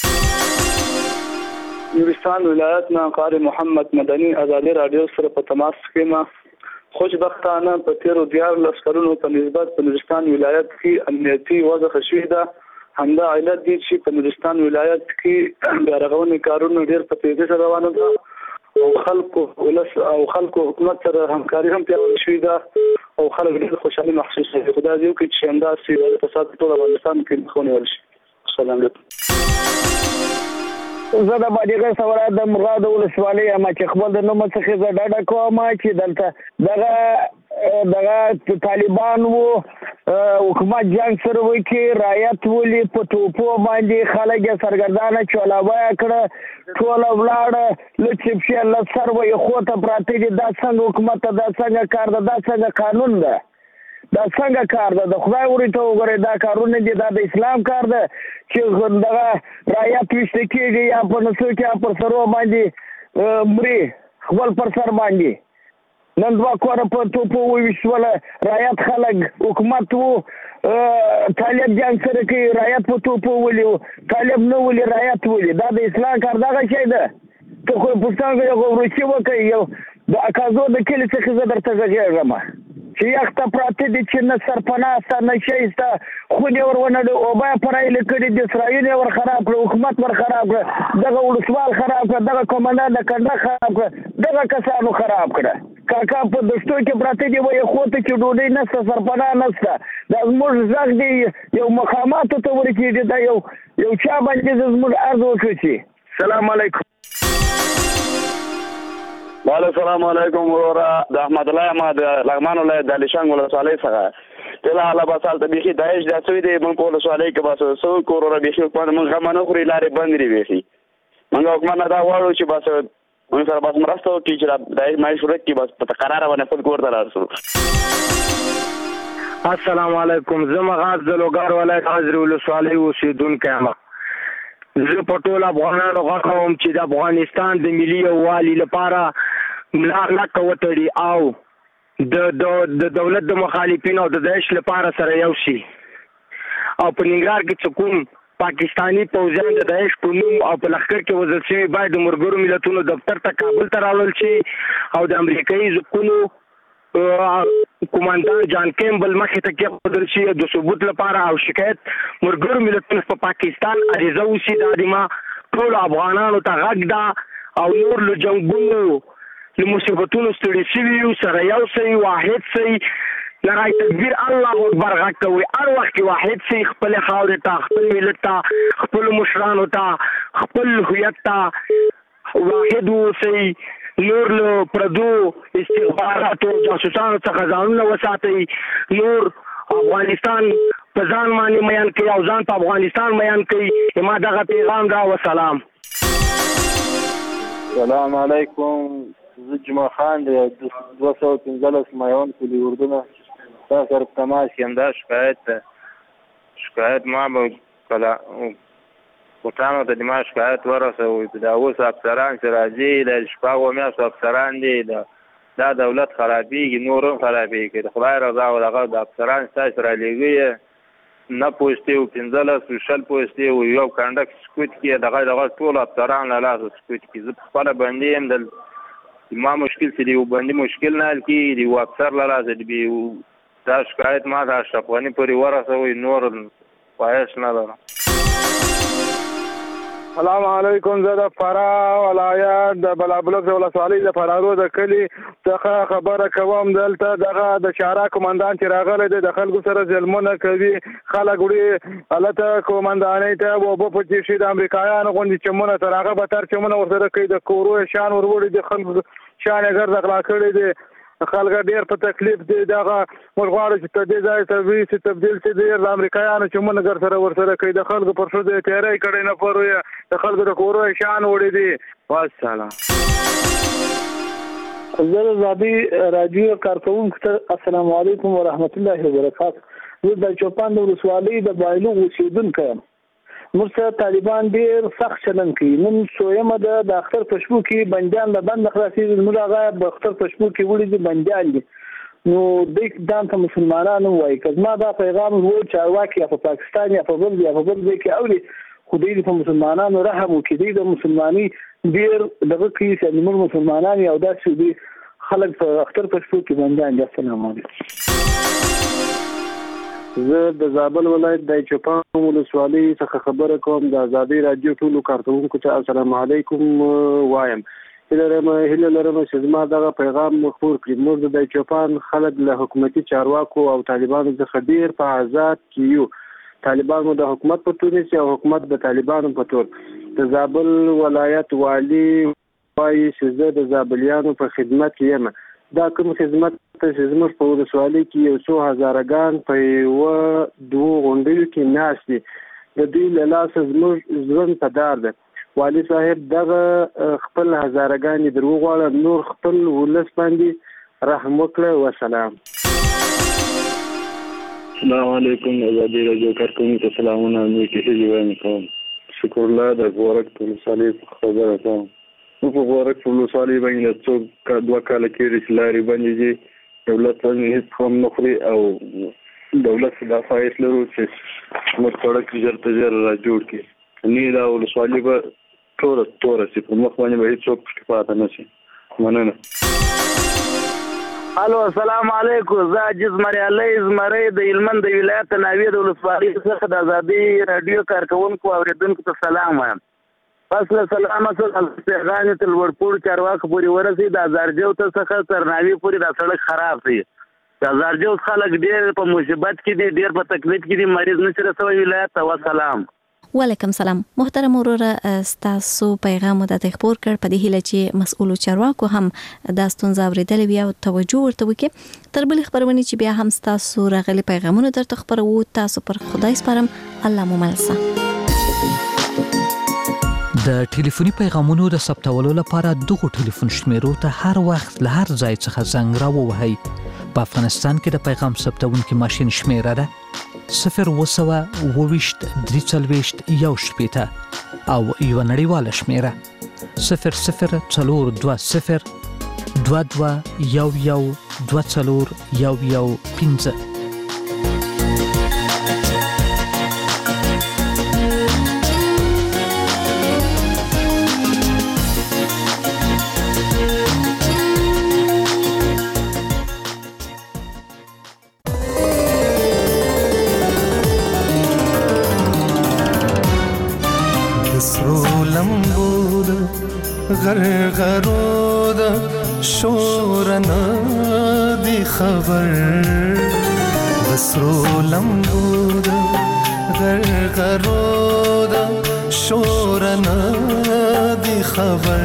نورستان ولایت نه قاری محمد مدني آزادي رادیو سره په تماس کې ما خوشبختانه په تیرو دیار لسکرونو په نسبت په نورستان ولایت کې امنیتي وضع خشوي ده. همدا علت دي چې په نورستان ولایت کې بیارغونې کارونه ډېر په تیزۍ سره روان دي او خلکو ولس او خلکو حکومت سره همکاري هم پیاوړې شوې ده او خلک ډېر خوشحالي محسوس کوي. خدای دې وکړي چې همداسې د فساد ټول افغانستان کې مخ ونیول شي. السلام علیکم. زه د باندې سواره د مراد ولسوالۍ ما چې خپل د نوم څخه زه ډاډه کوم چې دلته دغه دغه طالبان وو حکومت جنگ سره وکړي رایت ولي په توپو باندې خلک سرګردانه چولاوه کړه ټول ولاړه لچپشه لسر وي خو ته پراته دي دا څنګه حکومت دا څنګه کار ده دا څنګه قانون ده دا څنګه کار ده د خدای ورته وګوره دا کارونه دي دا د اسلام کار ده چې دغه رایت وشته کېږي یا په نسو کې پر سرو باندې مري خپل پر سر باندې نن دوا کوره په توپو وشوله رایت خلک حکومت وو طالب جنگ سره کې رایت په توپو ولي طالب نو ولي رایت ولي دا د اسلام کار دغه شی ده ته خو پښتانه یو ورچی وکي یو د اکازو د کلی څخه زه درته غږیږم چې یخته پراته دي چې نه سرپناه سره نه شيسته خو دې ورونه د اوبه پرایل کړي د اسرائیل ور خراب کړ حکومت ور خراب کړ دغه ولسوال خراب کړ دغه کمانډر د کنده خراب کړ دغه کسانو خراب کړ کاکا په دشتو کې پراته دي وای خو ته چې ډوډۍ نسته سرپناه نسته دا زموږ زغ دی یو مقامات ته ورکیږي دا یو یو چا باندې زموږ عرض وکړي سلام علیکم وعليكم السلام عليكم ورا د احمد الله احمد لغمان ولایت د لشنګ ولسوالۍ څخه ته لا بسال ته بيخي دایښ د سوي دی مونږ په ولسوالۍ کې بس سو کورونه بيخي په مونږ غمنه خوري لارې بند لري بيخي مونږ حکومت دا وایو چې بس مونږ سره بس مرسته وکړي چې دایښ مای شروع کې بس په قرار باندې خپل کور ته راسو. السلام علیکم زما غاز د لوګار ولایت حاضر ولسوالۍ اوسیدونکو یم. زه په ټول افغانانو غواړم چې د افغانستان د ملي یووالي لپاره ملا لکه وتړي او د د دولت د مخالفینو او د داعش لپاره سره یو شي او په ننګرهار کې چې کوم پاکستانی پوځیان د داعش په نوم او په لښکر کې وژل شوي باید د ملګرو ملتونو دفتر ته کابل ته راوړل شي او د امریکایي ځواکونو کمانډر جان کیمبل مخې ته کېښودل شي د ثبوت لپاره او شکایت ملګرو ملتونو په پاکستان عریضه وشي دا د ما ټولو افغانانو ته غږ ده او نور له جنګونو له مصیبتونو ستړي شوي یو سره یو سئ واحد سئ لړای تکبیر الله اکبر غږ کوي هر وخت کې واحد سئ خپلې خاورې ته خپل ملت ته خپلو مشرانو ته خپل هویت ته واحد اوسئ نور له پردو استخباراتو جاسوسانو څخه ځانونه وساتئ نور افغانستان په ځان باندې میان کوي او ځان په افغانستان میان کوي ما دغه پیغام دا وسلام. السلام علیکم زه جمعه خان د دوه سوه پنځلس مایون کلي اردنه تاسو سره په تماس یم. دا شکایت شکایت ما به کله کوټانو ته د ما شکایت ورسوي دا اوس افسران چې راځي د شپږو میاشتو افسران دي دا دولت خرابېږي نور هم خرابېږي د خدای رضا او دغه د افسران ستاسو رالېږي نه پوستې و پنځلس و شل پوستې و یو کنډک سکوت کې دغه دغه ټول افسران له لاسه سکوت کې زه په خپله بندي یم د ما مشکل چې د یو بندي مشکل نه حل کېږي د یو افسر له لاسه د دا شکایت ما ته اشرف غني پورې ورسوئ نور خواهش نه لرم. السلام علیکم زه د فراه ولایت د بلابلوک ولسوالۍ د فرارو د کلي څخه خبره کوم. دلته دغه د شارع کمانډان چې راغلی دی د خلکو سره ظلمونه کوي خلک وړي هلته کمانډانۍ ته اوبه پټې شي د امریکایانو غوندې چمونه تر هغه بدتر چمونه ورسره کوي د کورو شان وروړي د خلکو شان یې ګرد غلا کړی دی خلک ډېر په تکلیف دي دغه موږ غواړو چې ته دې ځای ته وي چې تبدیل شي ډېر د امریکایانو چمونه ګر سره ورسره کوي د خلکو پر ښځو یې تیاری کړی نه پر د خلکو د کورو یې شان وړي دي. والسلام. زه د زابي راډیو کارکوونکو ته السلام علیکم ورحمت الله وبرکاته. زه د چوپان د ولسوالۍ د بایلو اوسېدونکی یم. موږ سره طالبان ډېر سخت چلند کوي. نن سویمه ده د اختر په شپو کې بندیان له بند خلاصېږي زموږ هغه د اختر په شپو کې وړي دي بندیان دي نو دوی ځان ته مسلمانان وایي که زما دا پیغام و چارواکي یا په پاکستان یا په بل یا په بل ځای کې اوري خو دوی په مسلمانانو رحم وکړي دوی د مسلمانۍ ډېر دغه کوي چې زموږ مسلمانان یو داسې دي خلک په اختر په شپو کې بندیان دي. السلام علیکم. زه د زابل ولایت د چوپان ولسوالۍ څخه خبره کوم. د ازادي راډیو ټولو کارکوونکو ته السلام علیکم وایم. هیله لرم هیله لرم چې زما دغه پیغام خپور کړي. موږ د چوپان خلک له حکومتي چارواکو او طالبانو څخه ډېر په آزاد کې یو. طالبان مو د حکومت په تور نیسي او حکومت د طالبانو په تور. د زابل ولایت والی وایي چې زه د زابلیانو په خدمت کې یم. دا کوم خدمت ته چې زموږ په ولسوالۍ کې یو څو هزارګان په یوه دوو غونډیو کې ناست دي، د دوی له لاسه زموږ ژوند په دار ده. والي صاحب دغه خپل هزارګانې در وغواړه، نور خپل ولس باندې رحم وکړه. وسلام. السلام علیکم. ازادي راډیو کارکونکو ته سلامونه. مې کې هیلې وایم کوم. شکر الله د غورک په ولسوالۍ خبره کوم. نو په غورک په ولسوالۍ باندې څو دوه کاله کېږي چې لارې بندې دي، دولت هېڅ هم نه خوري او دولت دا خواهش لرو چې موږ سړک ژر تر ژره را جوړ کړي. نه دا ولسوالۍ به ټوله توره شي، په مخ باندې به هېڅوک پکې پاته نه شي. مننه. الو السلام علیکم. زه عاجز مریالی زمری د هلمند د ولایت ناوې د ولسوالۍ څخه د ازادي راډیو کارکوونکو اوریدونکو ته سلام وایم. پس له سلامه څخه پیغام ته لوړپوړ چارواکو پورې ورسېد. د هزارجو ته څخه تر ناوې پورې دا سړک خراب دی. د هزارجو خلک ډېر په مصیبت کې دي، ډېر په تکلیف کې دي، مریض نشي رسوي ولایت ته. وسلام. وعلیکم سلام. محترم وروره، ستاسو پیغام د تخبور کړ په دې هیله چې مسؤل چارواکو هم د ستونزې اوریدل بیا توجه ورته وکړي. تر بل خبرونه چې بیا هم ستاسو راغلي پیغامونه درته خبرو. تاسو پر خدای سپارم. الله مو ملسه. د ټلیفوني پیغامونو د ثبتولو لپاره دغه ټلیفون شمیرو ته هر وخت له هر ځای څخه زنګ راووهئ. په افغانستان کې د پیغام ثبتونکي ماشین شمیره ده صفر وسوه اوويشت درې څلوېښت یو شپېته او یوه نړیواله شمیره صفر صفر څلور دوه صفر دوه دوه یو یو دوه څلور یو یو پنځه. غرغرو د شورنا دی خبر وسرو لمبو د غرغرو د شورنا دی خبر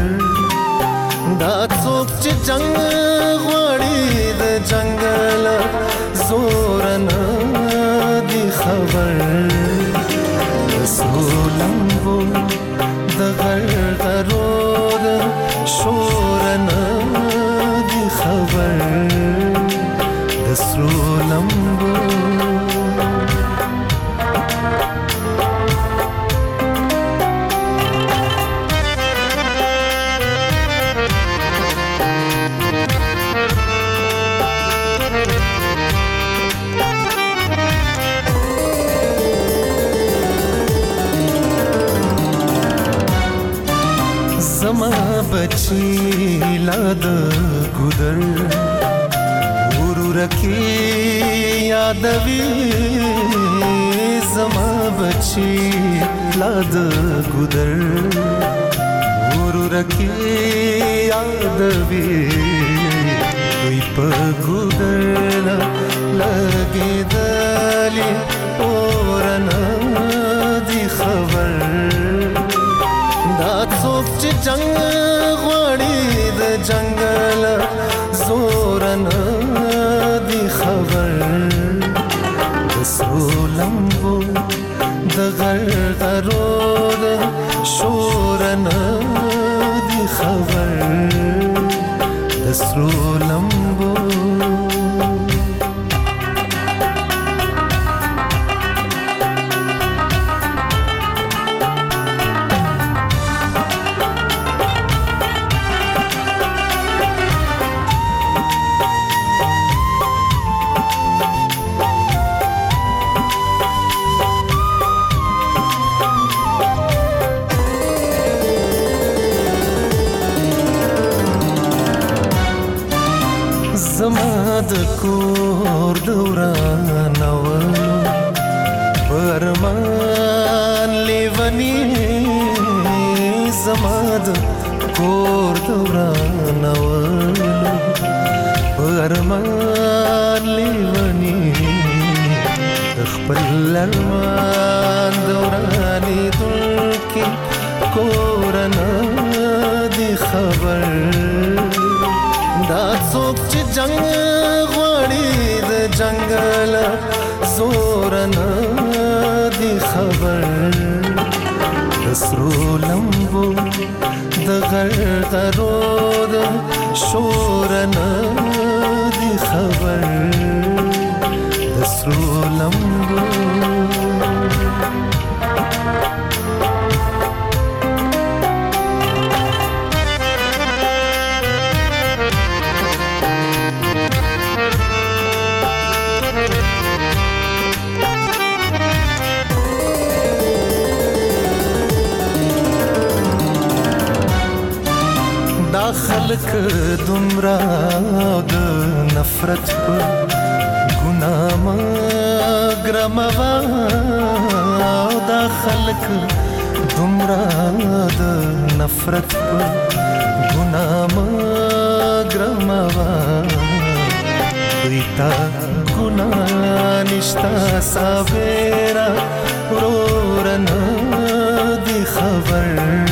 دا څوک چې جنگ غوړي د جنگل زورنا دی خبر وسرو لمبو د غرغرو شورنا دی خبر دسرو لمبو. زما بچی لاد گودر ورور کی یادوی زما بچی لاد گودر ورور کی یادوی دوی په گودر لګې دلی اورنا دی خبر دا څوک چې جنگ غوړي د جنگل زورنا دی خبر دسرو لمبو د غرغرو د شورنا دی خبر دسرو لمبو. زما د کور دوران اولو پرمان لیونی زما د کور دوران اولو پرمان لیونی خپل ارمان دورانی دلکی کورنا دی خبر دا څوک چې جنگ غواړي د جنگل زور نه دی خبر د سرو لمبو د غرغرو د شور نه دی خبر د سرو لمبو خلق دمرا د نفرت په ګناه مګرموا دا خلق دمرا د نفرت په ګناه مګرموا ویتا ګناه نشتا صابرا ورور نه دی خبر